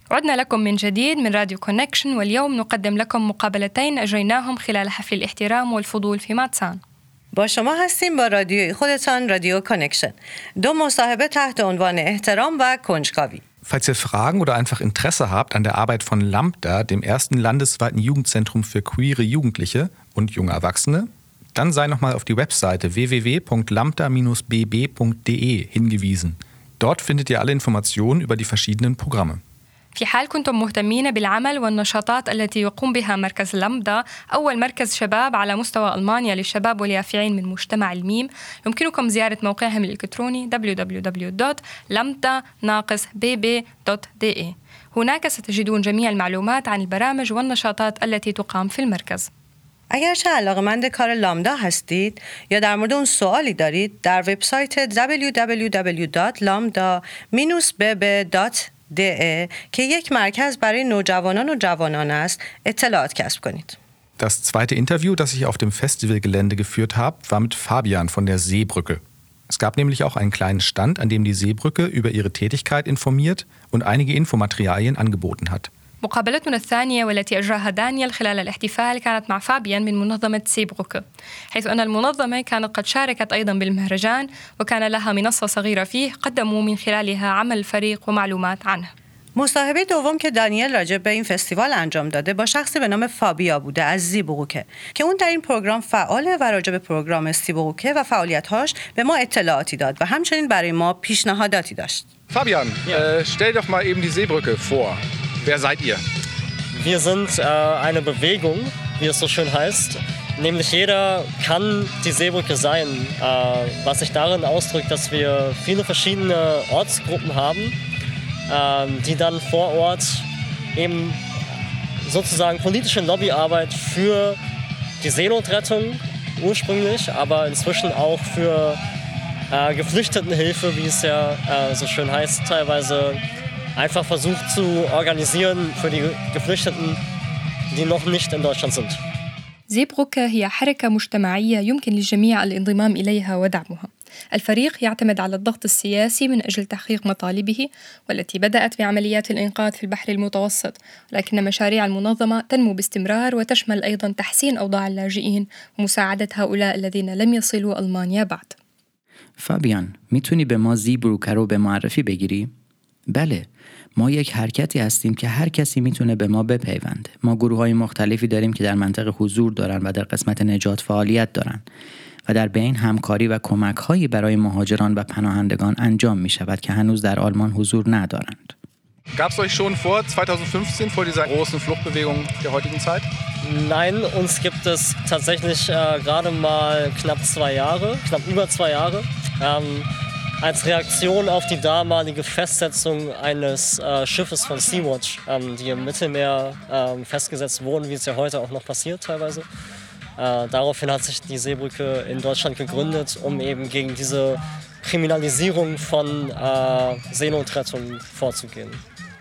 عدنا لكم من جديد من راديو كونكشن، واليوم نقدم لكم مقابلتين أجريناهم خلال حفل الاحترام والفضول في ماتسان. با شما هستیم با رادیوی خودتان رادیو کانکشن. دو مصاحبه تحت عنوان احترام و کنجکاوی. Falls ihr Fragen oder einfach Interesse habt an der Arbeit von Lambda, dem ersten landesweiten Jugendzentrum für queere Jugendliche und junge Erwachsene, dann sei nochmal auf die Webseite w w w punkt lambda dash b b punkt d e hingewiesen. Dort findet ihr alle Informationen über die verschiedenen Programme. في حال كنتم مهتمين بالعمل والنشاطات التي يقوم بها مركز لامدا، أول مركز شباب على مستوى ألمانيا للشباب واليافعين من مجتمع الميم، يمكنكم زيارة موقعهم الإلكتروني دبليو دبليو دبليو دوت لامدا داش بي بي دوت دي إي. هناك ستجدون جميع المعلومات عن البرامج والنشاطات التي تقام في المركز. اگر چه علاقه‌مند کار لامدا هستید یا در مورد اون سوالی دارید، در وبسایت دبليو دبليو دبليو دات لامدا داش بی بی دات دی ای که یک مرکز برای نوجوانان و جوانان است، اطلاعات کسب کنید. Das zweite Interview, das ich auf dem Festivalgelände geführt habe, war mit Fabian von der Seebrücke. Es gab nämlich auch einen kleinen Stand, an dem die Seebrücke über ihre Tätigkeit informiert und einige Infomaterialien angeboten hat. مقابلتنا الثانية والتي أجراها دانيال خلال الاحتفال كانت مع فابيان من منظمة سيبروكه، حيث أن المنظمة كانت قد شاركت أيضا بالمهرجان وكان لها منصة صغيرة فيه قدموا من خلالها عمل الفريق ومعلومات عنه. مصاحبه دوم که دانیل راجع به این فستیوال انجام داده با شخصی به نام فابیا بوده از زیبروکه که اون در این پروگرام فعاله و راجع به پروگرام زیبروکه و فعالیت‌هاش به ما اطلاعاتی داد و همچنین برای ما پیشنهاداتی داشت. Fabian, äh, stell doch mal eben die Seebrücke vor. Wer seid ihr? Wir sind äh, eine Bewegung, wie es so schön heißt. Nämlich jeder kann die Seebrücke sein, äh, was sich darin ausdrückt, dass wir viele verschiedene Ortsgruppen haben, äh, die dann vor Ort eben sozusagen politische Lobbyarbeit für die Seenotrettung ursprünglich, aber inzwischen auch für äh, Geflüchtetenhilfe, wie es ja äh, so schön heißt, teilweise einfach versucht zu organisieren für die Geflüchteten, die noch nicht in Deutschland sind. زيبروكه هي حركة مجتمعية يمكن للجميع الانضمام إليها ودعمها. الفريق يعتمد على الضغط السياسي من أجل تحقيق مطالبه، والتي بدأت بعمليات الإنقاذ في البحر المتوسط، ولكن مشاريع المنظمة تنمو باستمرار وتشمل أيضاً تحسين أوضاع اللاجئين ومساعدة هؤلاء الذين لم يصلوا ألمانيا بعد. فابیان، میتونی به ما زیبروکه رو به معرفی بگیری؟ بله، ما یک حرکتی هستیم که هر کسی میتونه به ما بپیونده. ما گروه‌های مختلفی داریم که در منطقه حضور دارن و در قسمت نجات فعالیت دارن و در بین همکاری و کمک‌هایی برای مهاجران و پناهندگان انجام می‌شود که هنوز در آلمان حضور ندارند. Gab es euch schon vor zwanzig fünfzehn, vor dieser großen Fluchtbewegung der heutigen Zeit? Nein, uns gibt es tatsächlich äh, gerade mal knapp zwei Jahre, knapp über zwei Jahre. Ähm, als Reaktion auf die damalige Festsetzung eines äh, Schiffes von Sea-Watch, ähm, die im Mittelmeer ähm, festgesetzt wurden, wie es ja heute auch noch passiert teilweise. Äh, daraufhin hat sich die Seebrücke in Deutschland gegründet, um eben gegen diese Kriminalisierung von äh, Seenotrettung vorzugehen.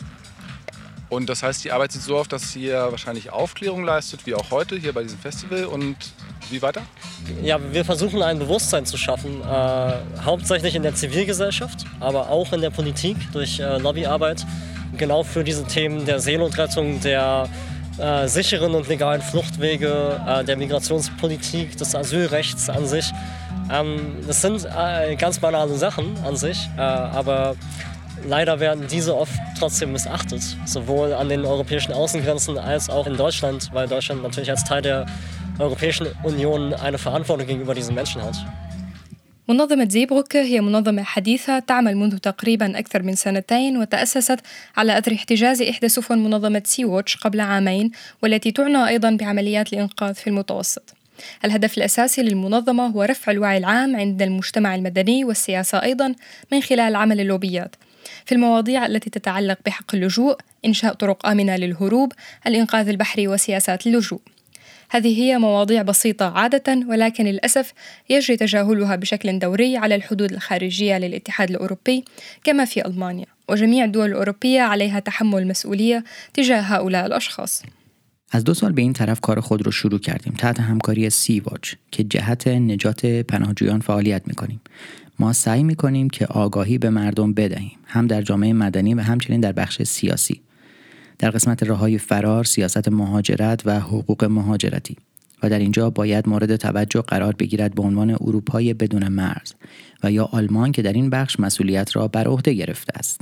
Und das heißt, die Arbeit sieht so auf, dass ihr wahrscheinlich Aufklärung leistet, wie auch heute hier bei diesem Festival. Und wie weiter? Ja, wir versuchen ein Bewusstsein zu schaffen, äh, hauptsächlich in der Zivilgesellschaft, aber auch in der Politik durch äh, Lobbyarbeit, genau für diese Themen der Seenotrettung, der äh, sicheren und legalen Fluchtwege, äh, der Migrationspolitik, des Asylrechts an sich. Ähm, das sind äh, ganz banale Sachen an sich, äh, aber leider werden diese oft trotzdem missachtet, sowohl an den europäischen Außengrenzen als auch in Deutschland, weil Deutschland natürlich als Teil der Europäischen Union eine Verantwortung gegenüber diesen Menschen hat. منظمة زيبروكه هي منظمة حديثة تعمل منذ تقريباً أكثر من سنتين، وتأسست على أثر احتجاز إحدى سفن منظمة سي ووتش قبل عامين، والتي تعنى أيضاً بعمليات الإنقاذ في المتوسط. الهدف الأساسي للمنظمة هو رفع الوعي العام عند المجتمع المدني والسياسة أيضاً من خلال عمل اللوبيات في المواضيع التي تتعلق بحق اللجوء، إنشاء طرق آمنة للهروب، الإنقاذ البحري وسياسات اللجوء. هذه هي مواضيع بسيطة عادة، ولكن للأسف يجري تجاهلها بشكل دوري على الحدود الخارجية للاتحاد الأوروبي كما في ألمانيا، وجميع الدول الأوروبية عليها تحمل مسؤولية تجاه هؤلاء الأشخاص. از دو سال به این طرف کار خود رو شروع کردیم تحت همکاری سی واچ که جهت نجات پناهجویان فعالیت می‌کنیم. ما سعی می‌کنیم که آگاهی به مردم بدهیم، هم در جامعه مدنی و همچنین در بخش سیاسی. در قسمت راههای فرار، سیاست مهاجرت و حقوق مهاجرتی و در اینجا باید مورد توجه قرار بگیرد به عنوان اروپای بدون مرز و یا آلمان که در این بخش مسئولیت را بر عهده گرفته است.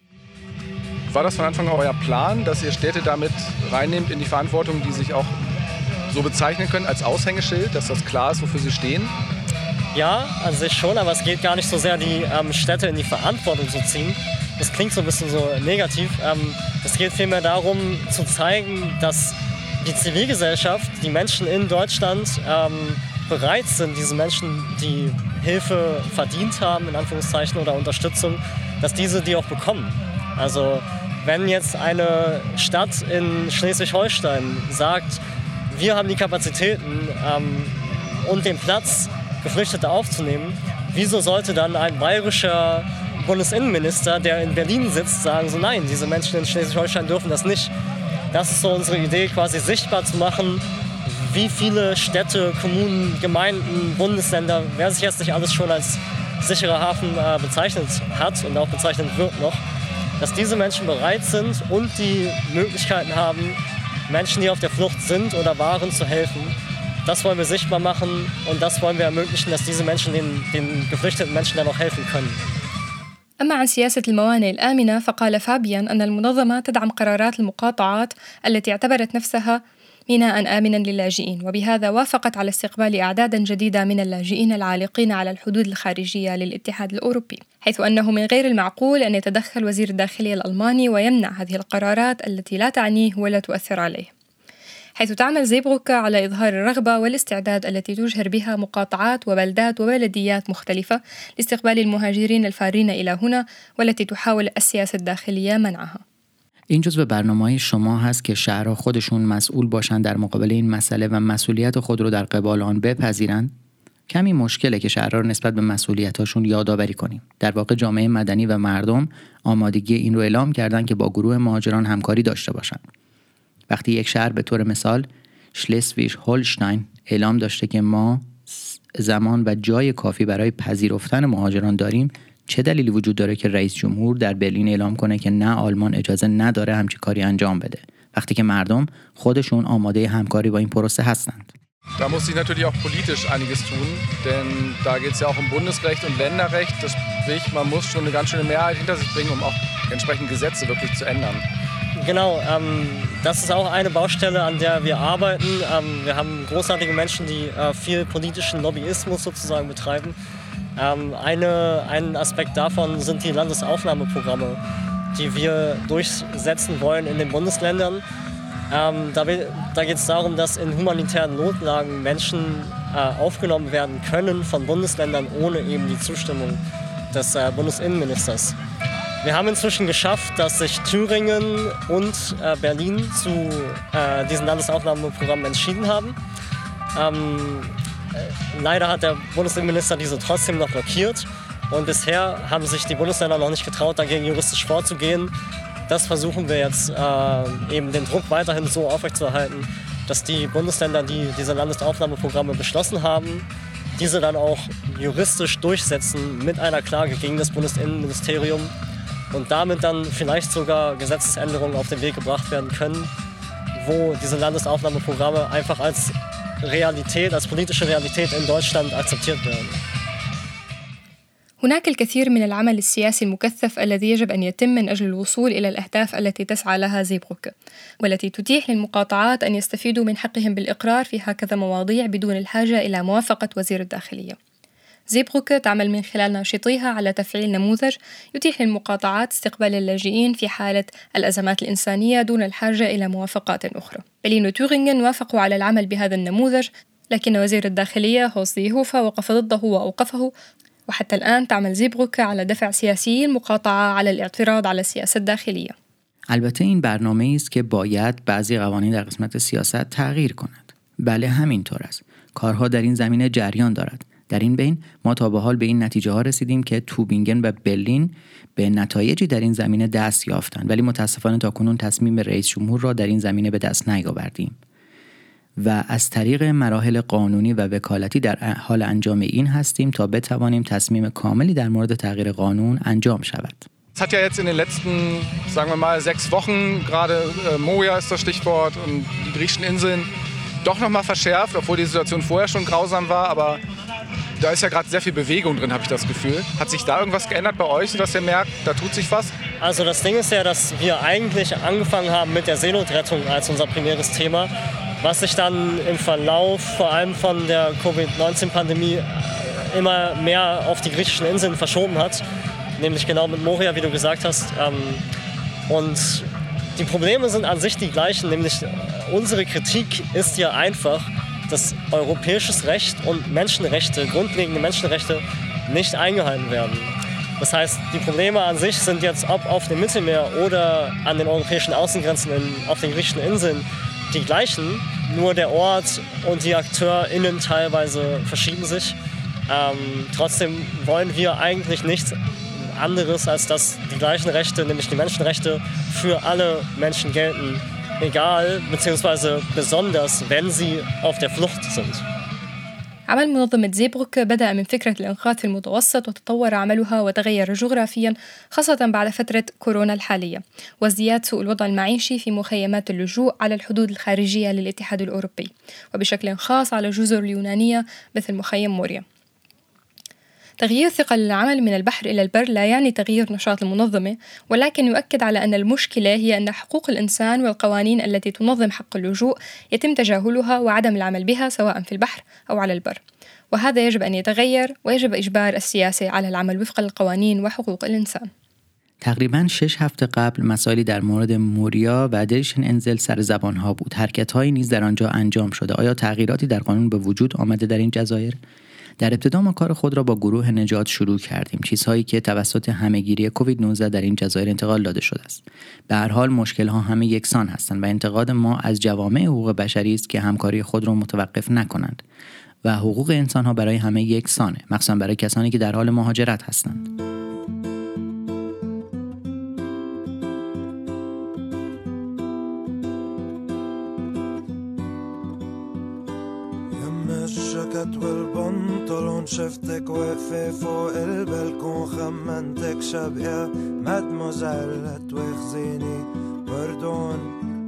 War das von Anfang an euer Plan, dass ihr Städte damit reinnehmt in die Verantwortung, die sich auch so bezeichnen können als Aushängeschild, dass das klar ist, wofür sie stehen? Ja, an sich schon, aber es geht gar nicht so sehr, die ähm, Städte in die Verantwortung zu ziehen. Das klingt so ein bisschen so negativ. Ähm, es geht vielmehr darum, zu zeigen, dass die Zivilgesellschaft, die Menschen in Deutschland ähm, bereit sind, diese Menschen, die Hilfe verdient haben, in Anführungszeichen, oder Unterstützung, dass diese die auch bekommen. Also wenn jetzt eine Stadt in Schleswig-Holstein sagt, wir haben die Kapazitäten ähm, und den Platz, Geflüchtete aufzunehmen, wieso sollte dann ein bayerischer Bundesinnenminister, der in Berlin sitzt, sagen so, nein, diese Menschen in Schleswig-Holstein dürfen das nicht. Das ist so unsere Idee, quasi sichtbar zu machen, wie viele Städte, Kommunen, Gemeinden, Bundesländer, wer sich jetzt nicht alles schon als sicherer Hafen äh, bezeichnet hat und auch bezeichnet wird noch, dass diese Menschen bereit sind und die Möglichkeiten haben, Menschen, die auf der Flucht sind oder waren, zu helfen. Das wollen wir sichtbar machen und das wollen wir ermöglichen, dass diese Menschen den, den geflüchteten Menschen dann auch helfen können. أما عن سياسة الموانئ الآمنة فقال فابيان أن المنظمة تدعم قرارات المقاطعات التي اعتبرت نفسها ميناء آمنا للاجئين، وبهذا وافقت على استقبال أعدادا جديدة من اللاجئين العالقين على الحدود الخارجية للاتحاد الأوروبي، حيث أنه من غير المعقول أن يتدخل وزير الداخلية الألماني ويمنع هذه القرارات التي لا تعنيه ولا تؤثر عليه. حيث تعمل زيبغوكا على إظهار الرغبة والاستعداد التي تجهر بها مقاطعات وبلدات وبلديات مختلفة لاستقبال المهاجرين الفارين إلى هنا والتي تحاول السياسة الداخلية منعها. این جزء برنامه‌های شما هست که شهرها خودشون مسئول باشن در مقابل این مسئله و مسئولیت خود رو در قبال آن بپذیرند. کمی مشکله که شهرها رو نسبت به مسئولیتاشون یادآوری کنیم. در واقع جامعه مدنی و مردم آمادگی این رو اعلام کردن که با گروه مهاجران همکاری داشته باشند. وقتی یک شهر به طور مثال شلزویگ هولشتاین اعلام داشته که ما زمان و جای کافی برای پذیرفتن مهاجران داریم، چه دلیلی وجود داره که رئیس جمهور در برلین اعلام کنه که نه آلمان اجازه نداره همچین کاری انجام بده وقتی که مردم خودشون آماده همکاری با این پروسه هستند؟ Da muss sich natürlich auch politisch einiges tun, denn da geht es ja auch um Bundesrecht und Länderrecht. Das sprich, man muss schon eine ganz schöne Mehrheit hinter sich bringen, um auch entsprechend Gesetze wirklich zu ändern. Genau, ähm, das ist auch eine Baustelle, an der wir arbeiten. Ähm, wir haben großartige Menschen, die äh, viel politischen Lobbyismus sozusagen betreiben. Ähm, eine, ein Aspekt davon sind die Landesaufnahmeprogramme, die wir durchsetzen wollen in den Bundesländern. Ähm, da da geht es darum, dass in humanitären Notlagen Menschen äh, aufgenommen werden können von Bundesländern ohne eben die Zustimmung des äh, Bundesinnenministers. Wir haben inzwischen geschafft, dass sich Thüringen und äh, Berlin zu äh, diesen Landesaufnahmeprogrammen entschieden haben. Ähm, äh, leider hat der Bundesinnenminister diese trotzdem noch blockiert und bisher haben sich die Bundesländer noch nicht getraut, dagegen juristisch vorzugehen. Das versuchen wir jetzt äh, eben den Druck weiterhin so aufrechtzuerhalten, dass die Bundesländer, die diese Landesaufnahmeprogramme beschlossen haben, diese dann auch juristisch durchsetzen mit einer Klage gegen das Bundesinnenministerium und damit dann vielleicht sogar Gesetzesänderungen auf den Weg gebracht werden können, wo diese Landesaufnahmeprogramme einfach als Realität, als politische Realität in Deutschland akzeptiert werden. هناك الكثير من العمل السياسي المكثف الذي يجب أن يتم من أجل الوصول إلى الأهداف التي تسعى لها زيبغوكا، والتي تتيح للمقاطعات أن يستفيدوا من حقهم بالإقرار في هكذا مواضيع بدون الحاجة إلى موافقة وزير الداخلية. زيبغوكا تعمل من خلال ناشطيها على تفعيل نموذج يتيح للمقاطعات استقبال اللاجئين في حالة الأزمات الإنسانية دون الحاجة إلى موافقات أخرى. برلين وتورينغن وافقوا على العمل بهذا النموذج، لكن وزير الداخلية هورست سيهوفا وقف ضده وأوقفه، وحتى الآن تعمل زيبغوكا على دفع سیاسی المقاطعة على الاعتراض على السياسة الداخلية. البته این برنامه‌ای است که باید بعضی قوانین در قسمت سیاست تغییر کند. بله همینطور است. کارها در این زمینه جریان دارد. در این بین ما تا به حال به این نتیجه ها رسیدیم که توبینگن و برلین به نتایجی در این زمینه دست یافتند، ولی متاسفانه تاکنون تصمیم رئیس جمهور را در این زمینه به دست نیاوردیم و از طریق مراحل قانونی و وکالتی در حال انجام این هستیم تا بتوانیم تصمیم کاملی در مورد تغییر قانون انجام شود. Es hat ja jetzt in den letzten, sagen wir mal, sechs Wochen, gerade äh, Moria ist das Stichwort und die griechischen Inseln, doch noch mal verschärft, obwohl die Situation vorher schon grausam war. Aber da ist ja gerade sehr viel Bewegung drin, habe ich das Gefühl. Hat sich da irgendwas geändert bei euch, sodass ihr merkt, da tut sich was? Also das Ding ist ja, dass wir eigentlich angefangen haben mit der Seenotrettung als unser primäres Thema, was sich dann im Verlauf vor allem von der Covid neunzehn Pandemie immer mehr auf die griechischen Inseln verschoben hat. Nämlich genau mit Moria, wie du gesagt hast. Und die Probleme sind an sich die gleichen, nämlich unsere Kritik ist ja einfach, dass europäisches Recht und Menschenrechte, grundlegende Menschenrechte, nicht eingehalten werden. Das heißt, die Probleme an sich sind jetzt, ob auf dem Mittelmeer oder an den europäischen Außengrenzen in, auf den griechischen Inseln, die gleichen, nur der Ort und die AkteurInnen teilweise verschieben sich. Ähm, trotzdem wollen wir eigentlich nichts anderes, als dass die gleichen Rechte, nämlich die Menschenrechte, für alle Menschen gelten, egal bzw. besonders, wenn sie auf der Flucht sind. عمل منظمة زيبروك بدأ من فكرة الإنقاذ في المتوسط وتطور عملها وتغير جغرافيا خاصة بعد فترة كورونا الحالية وازدياد سوء الوضع المعيشي في مخيمات اللجوء على الحدود الخارجية للاتحاد الأوروبي وبشكل خاص على الجزر اليونانية مثل مخيم موريا. تغيير ثقل العمل من البحر إلى البر لا يعني تغيير نشاط المنظمة، ولكن يؤكد على أن المشكلة هي أن حقوق الإنسان والقوانين التي تنظم حق اللجوء يتم تجاهلها وعدم العمل بها سواء في البحر أو على البر، وهذا يجب أن يتغير ويجب إجبار السياسة على العمل وفق القوانين وحقوق الإنسان. تقریباً شش هفته قبل مسائلی در مورد موریا و دریشن انزل سر زبان ها بود. حرکت‌هایی نیز در آنجا انجام شده. آیا تغییراتی در قانون به وجود آمده در این جزایر؟ در ابتدا ما کار خود را با گروه نجات شروع کردیم، چیزهایی که توسط همهگیری کووید نوزده در این جزایر انتقال داده شده است. به هر حال مشکل‌ها همه یکسان هستند و انتقاد ما از جوامع حقوق بشری است که همکاری خود را متوقف نکنند و حقوق انسان‌ها برای همه یکسانه، مخصوصا برای کسانی که در حال مهاجرت هستند. الجاكيت والبنطلون شفتك واقفة فوق البلكون خمنتك شبقة مادموزيل تواخذيني وردون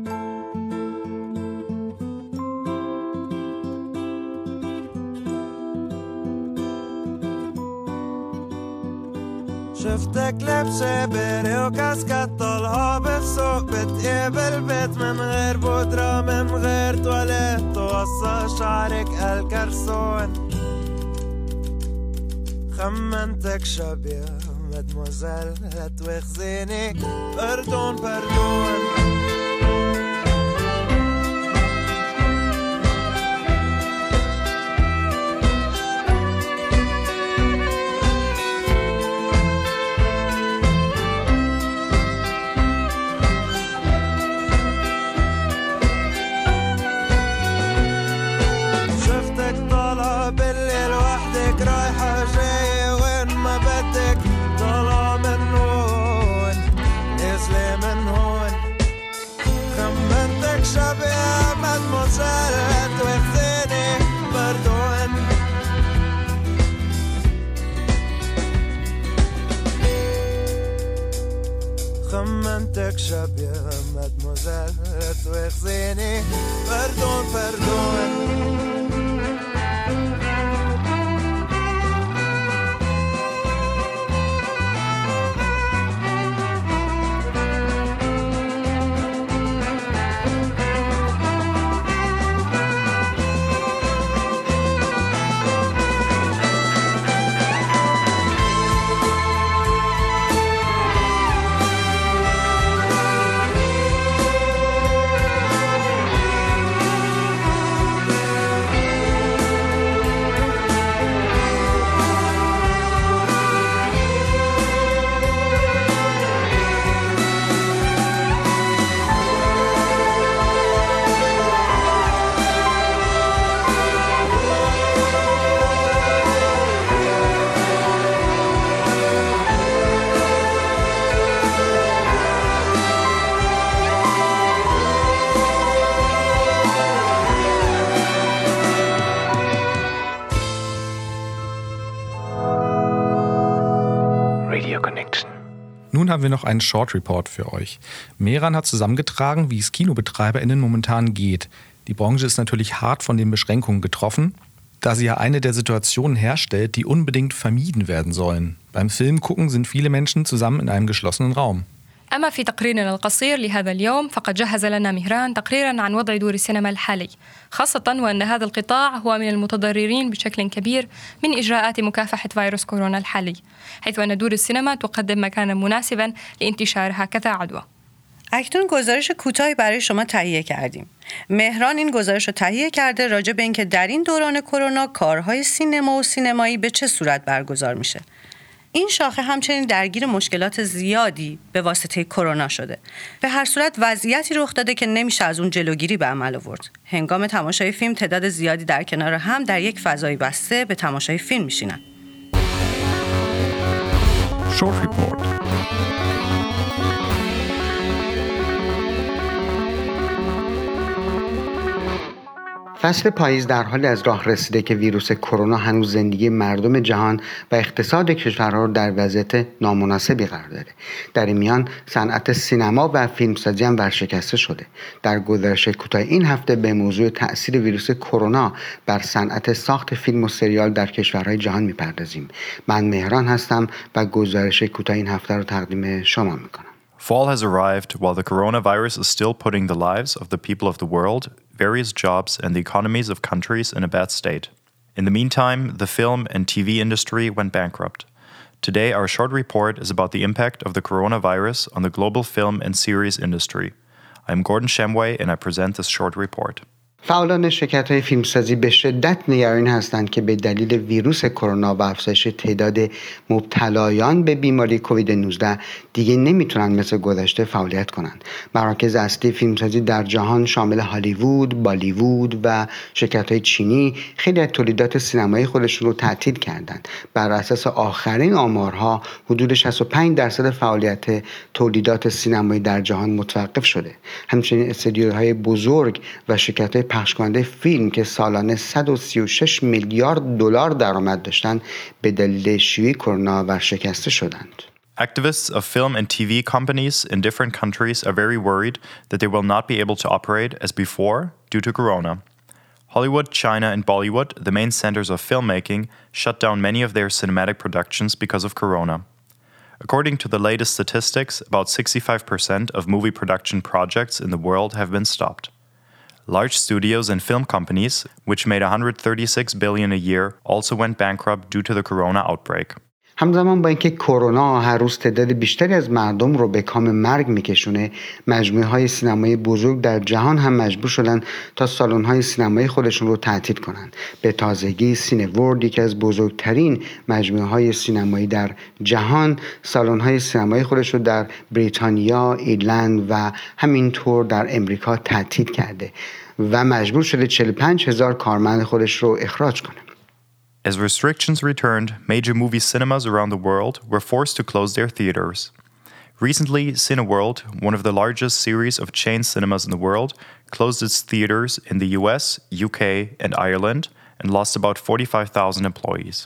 شفتك لابسة بيري وكاسكات طالعة بالسوق بتقابل بيت من غير بودرة من غير تواليت توصى شعرك الكرسون خمنتك شبيه مادموزيل هتواخذيني باردون باردون خمنتك شبيه مادموزيل تواخذيني باردون باردون Nun haben wir noch einen Short Report für euch. Mehran hat zusammengetragen, wie es KinobetreiberInnen momentan geht. Die Branche ist natürlich hart von den Beschränkungen getroffen, da sie ja eine der Situationen herstellt, die unbedingt vermieden werden sollen. Beim Filmgucken sind viele Menschen zusammen in einem geschlossenen Raum. أما في تقريرنا القصير لهذا اليوم فقد جهز لنا مهران تقريراً عن وضع دور السينما الحالي، خاصة وأن هذا القطاع هو من المتضررين بشكل كبير من إجراءات مكافحة فيروس كورونا الحالي، حيث أن دور السينما تقدم مكاناً مناسباً لانتشار هكذا عدوى. اکنون گزارش کوتاهی برای شما تهیه کردیم. مهران این گزارش رو تهیه کرده راجع به اینکه در این دوران کرونا کارهای سینما و سینمایی به چه صورت برگزار میشه. این شاخه همچنین درگیر مشکلات زیادی به واسطه کرونا شده. به هر صورت وضعیتی رخ داده که نمیشه از اون جلوگیری به عمل آورد. هنگام تماشای فیلم تعداد زیادی در کنار هم در یک فضای بسته به تماشای فیلم میشینن. Short Report. فصل پاییز در حال از راه رسیده که ویروس کرونا هنوز زندگی مردم جهان و اقتصاد کشورها را در وضعیت نامناسبی قرار داده. در این میان صنعت سینما و فیلمسازی هم ورشکسته شده. در گزارش کوتاه این هفته به موضوع تأثیر ویروس کرونا بر صنعت ساخت فیلم و سریال در کشورهای جهان میپردازیم. من مهران هستم و گزارش کوتاه این هفته رو تقدیم شما میکنم. Fall has arrived while the coronavirus is still putting the lives of the people of the world, various jobs, and the economies of countries in a bad state. In the meantime, the film and T V industry went bankrupt. Today, our short report is about the impact of the coronavirus on the global film and series industry. I'm Gordon Shamway, and I present this short report. فعالان شرکت‌های فیلمسازی به شدت نگران هستند که به دلیل ویروس کرونا و افزایش تعداد مبتلایان به بیماری کووید نوزده دیگه نمیتونن مثل گذشته فعالیت کنند. مراکز اصلی فیلمسازی در جهان شامل هالیوود، بالیوود و شرکت‌های چینی خیلی از تولیدات سینمایی خودشون رو تعطیل کردند. بر اساس آخرین آمارها حدود شصت و پنج درصد فعالیت تولیدات سینمایی در جهان متوقف شده. همچنین استودیوهای بزرگ و شرکت‌های پخشکننده فیلم که سالانه صد و سی و شش میلیارد دلار درآمد داشتند به دلیل شیوع کرونا ورشکسته شدند. Activists of film and T V companies in different countries are very worried that they will not be able to operate as before due to corona. Hollywood, China, and Bollywood, the main centers of filmmaking, shut down many of their cinematic productions because of corona. According to the latest statistics, about sixty-five percent of movie production projects in the world have been stopped. Large studios and film companies, which made one hundred thirty-six billion dollars a year, also went bankrupt due to the corona outbreak. همزمان با اینکه کرونا هر روز تعداد بیشتری از مردم رو به کام مرگ میکشونه، مجموعه‌های سینمایی بزرگ در جهان هم مجبور شدن تا سالن‌های سینمایی خودشون رو تعطیل کنن. به تازگی سینه‌ورلد، یکی از بزرگترین مجموعه‌های سینمایی در جهان، سالن‌های سینمایی خودش رو در بریتانیا، ایرلند و همینطور در امریکا تعطیل کرده و مجبور شده چهل و پنج هزار کارمند خودش رو اخراج کنه. As restrictions returned, major movie cinemas around the world were forced to close their theaters. Recently, Cineworld, one of the largest series of chain cinemas in the world, closed its theaters in the U S, U K, and Ireland and lost about forty-five thousand employees.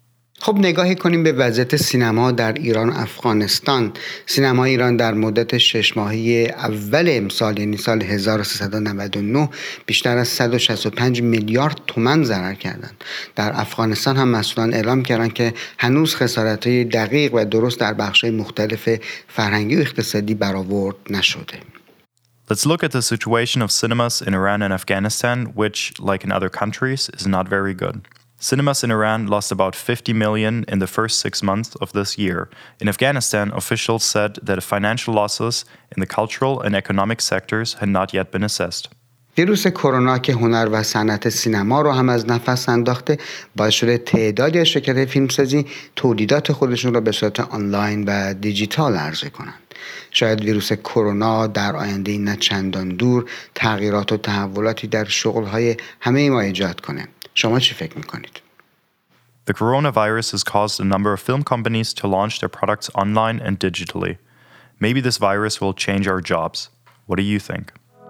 خب نگاهی کنیم به وضعیت سینما در ایران و افغانستان. سینما ایران در مدت شش ماهه اول امسال یعنی سال هزار و سیصد و نود و نه بیشتر از صد و شصت و پنج میلیارد تومان ضرر کردند. در افغانستان هم مسئولان اعلام کردند که هنوز خسارت‌های دقیق و درست در بخش‌های مختلف فرهنگی و اقتصادی برآورد نشده. Let's look at the situation of cinemas in Iran and Afghanistan, which, like in other countries, is not very good. Cinemas in Iran lost about fifty million dollars in the first six months of this year. In Afghanistan, officials said that financial losses in the cultural and economic sectors had not yet been assessed. ویروس کرونا که هنر و صنعت سینما رو هم از نفس انداخته، باعث شده تعدادی از شرکت‌های فیلمسازی تولیدات خودشون رو به صورت آنلاین و دیجیتال عرضه کنند. شاید ویروس کرونا در آینده نه چندان دور تغییرات و تحولاتی در شغل‌های همه ما ایجاد کنه. شما چی فکر می‌کنید؟ The coronavirus has caused a number of film companies to launch their products online and digitally. Maybe this virus will change our jobs. What do you think?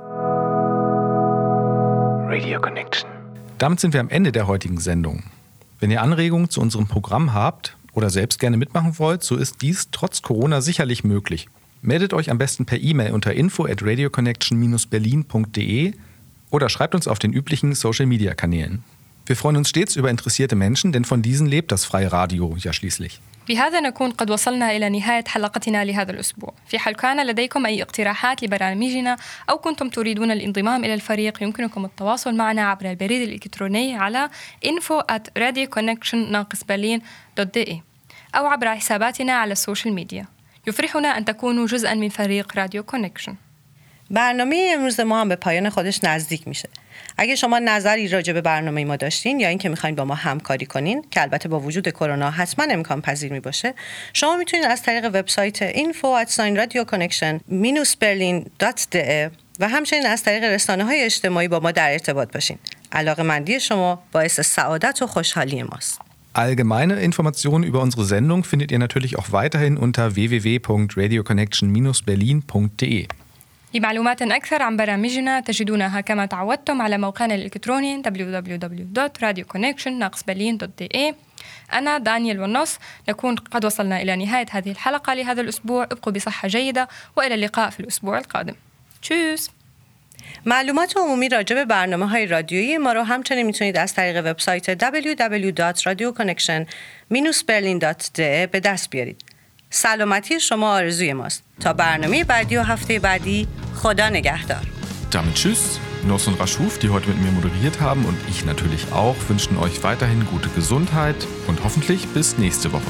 Radio Connection. Damit sind wir am Ende der heutigen Sendung. Wenn ihr Anregungen zu unserem Programm habt oder selbst gerne mitmachen wollt, so ist dies trotz Corona sicherlich möglich. Meldet euch am besten per E-Mail unter info at radioconnection dash berlin punkt de oder schreibt uns auf den üblichen Social-Media-Kanälen. Wir freuen uns stets über interessierte Menschen, denn von diesen lebt das freie Radio ja schließlich. بهذا نكون قد وصلنا إلى نهاية حلقتنا لهذا الأسبوع. في حال كان لديكم أي اقتراحات لبرامجنا أو كنتم تريدون الانضمام إلى الفريق يمكنكم التواصل معنا عبر البريد الإلكتروني على info at radioconnection dash berlin dot de أو عبر حساباتنا على السوشيال ميديا. يفرحنا أن تكونوا جزءاً من فريق راديو کانکشن. برنامه امروز ما هم به پایان خودش نزدیک میشه. اگه شما نظری راجع به برنامه ما داشتین یا اینکه میخواین با ما همکاری کنین که البته با وجود کرونا حتما امکان پذیر می باشه، شما میتونید از طریق وبسایت info at radioconnection dash berlin dot de و همچنین از طریق رسانه‌های اجتماعی با ما در ارتباط باشین. علاقه‌مندی شما باعث سعادت و خوشحالی ماست. Allgemeine Informationen über unsere Sendung findet ihr natürlich auch weiterhin unter w w w punkt radioconnection dash berlin punkt de. لمعلومات أكثر عن برامجنا تجدونها كما تعودتم على موقعنا الإلكتروني دبليو دبليو دبليو دوت راديو كونكشن داش berlin دوت de. أنا دانيال والنص نكون قد وصلنا إلى نهاية هذه الحلقة لهذا الأسبوع. ابقوا بصحة جيدة وإلى اللقاء في الأسبوع القادم. تشوس. معلومات عمومی راجع به برنامه‌های رادیویی ما رو همچنین میتونید از طریق وبسایت دبلیو دبلیو دبلیو دات radioconnection dash berlin dot de به دست بیارید. سلامتی شما آرزوی ماست. تا برنامه بعدی و هفته بعدی، خدا نگهدار. Damit tschüss. Nos und Rashuf, die heute mit mir moderiert haben und ich natürlich auch, wünschen euch weiterhin gute Gesundheit und hoffentlich bis nächste Woche.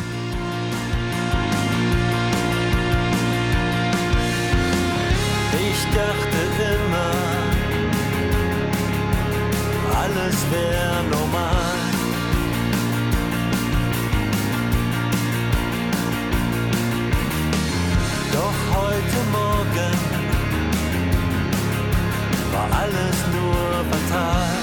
Ich dachte immer, alles wäre normal. Doch heute Morgen war alles nur fatal.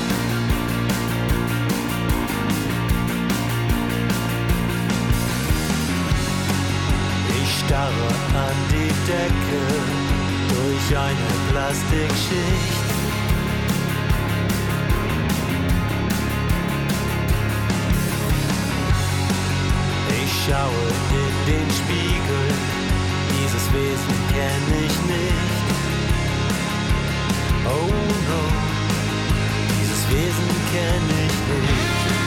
Ich starre an die Decke durch eine Plastikschicht. Ich schaue in den Spiegel, dieses Wesen kenne ich nicht. Oh no, dieses Wesen kenne ich nicht.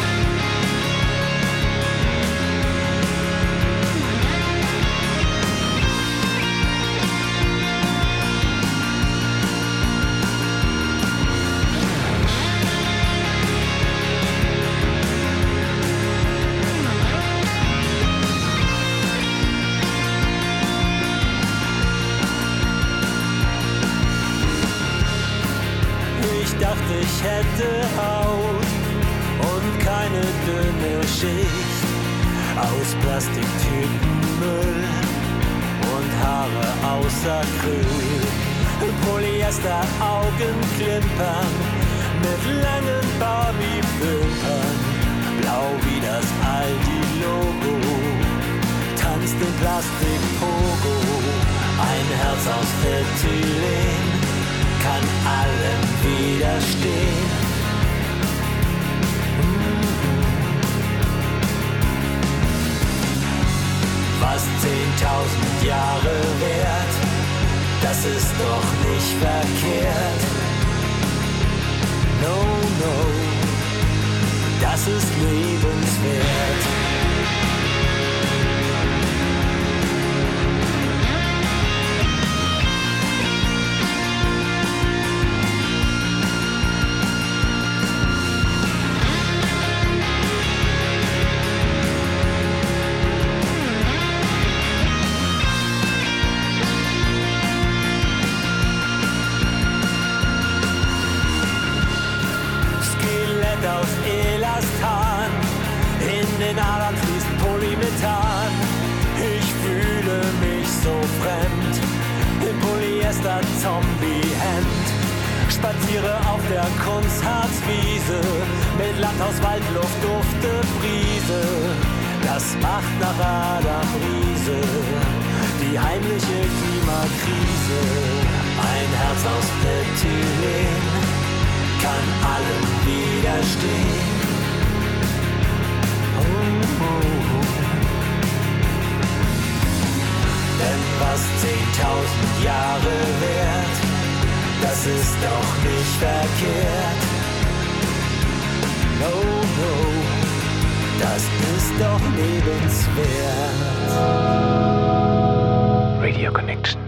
Ich hätte Haut und keine dünne Schicht aus Plastiktütenmüll und Haare aus Acryl. Polyester-Augenklimpern mit langen Barbie-Wimpern, blau wie das Aldi-Logo, tanzt im Plastik-Pogo. Ein Herz aus Ethylen kann allem widerstehen. Fast zehntausend Jahre wert, das ist doch nicht verkehrt. No, no, das ist lebenswert. Aus Elastan, in den Adern fließt Polymethan. Ich fühle mich so fremd im Polyester-Zombie-Hemd. Spaziere auf der Kunstharzwiese mit Land aus Waldluft, dufte Brise. Das macht nach Adam Riese die heimliche Klimakrise. Ein Herz aus Ethylen kann allem widerstehen. Oh, oh, oh. fast zehntausend Jahre wert. Das ist doch nicht verkehrt. No, no, das ist doch lebenswert. Radio Connection.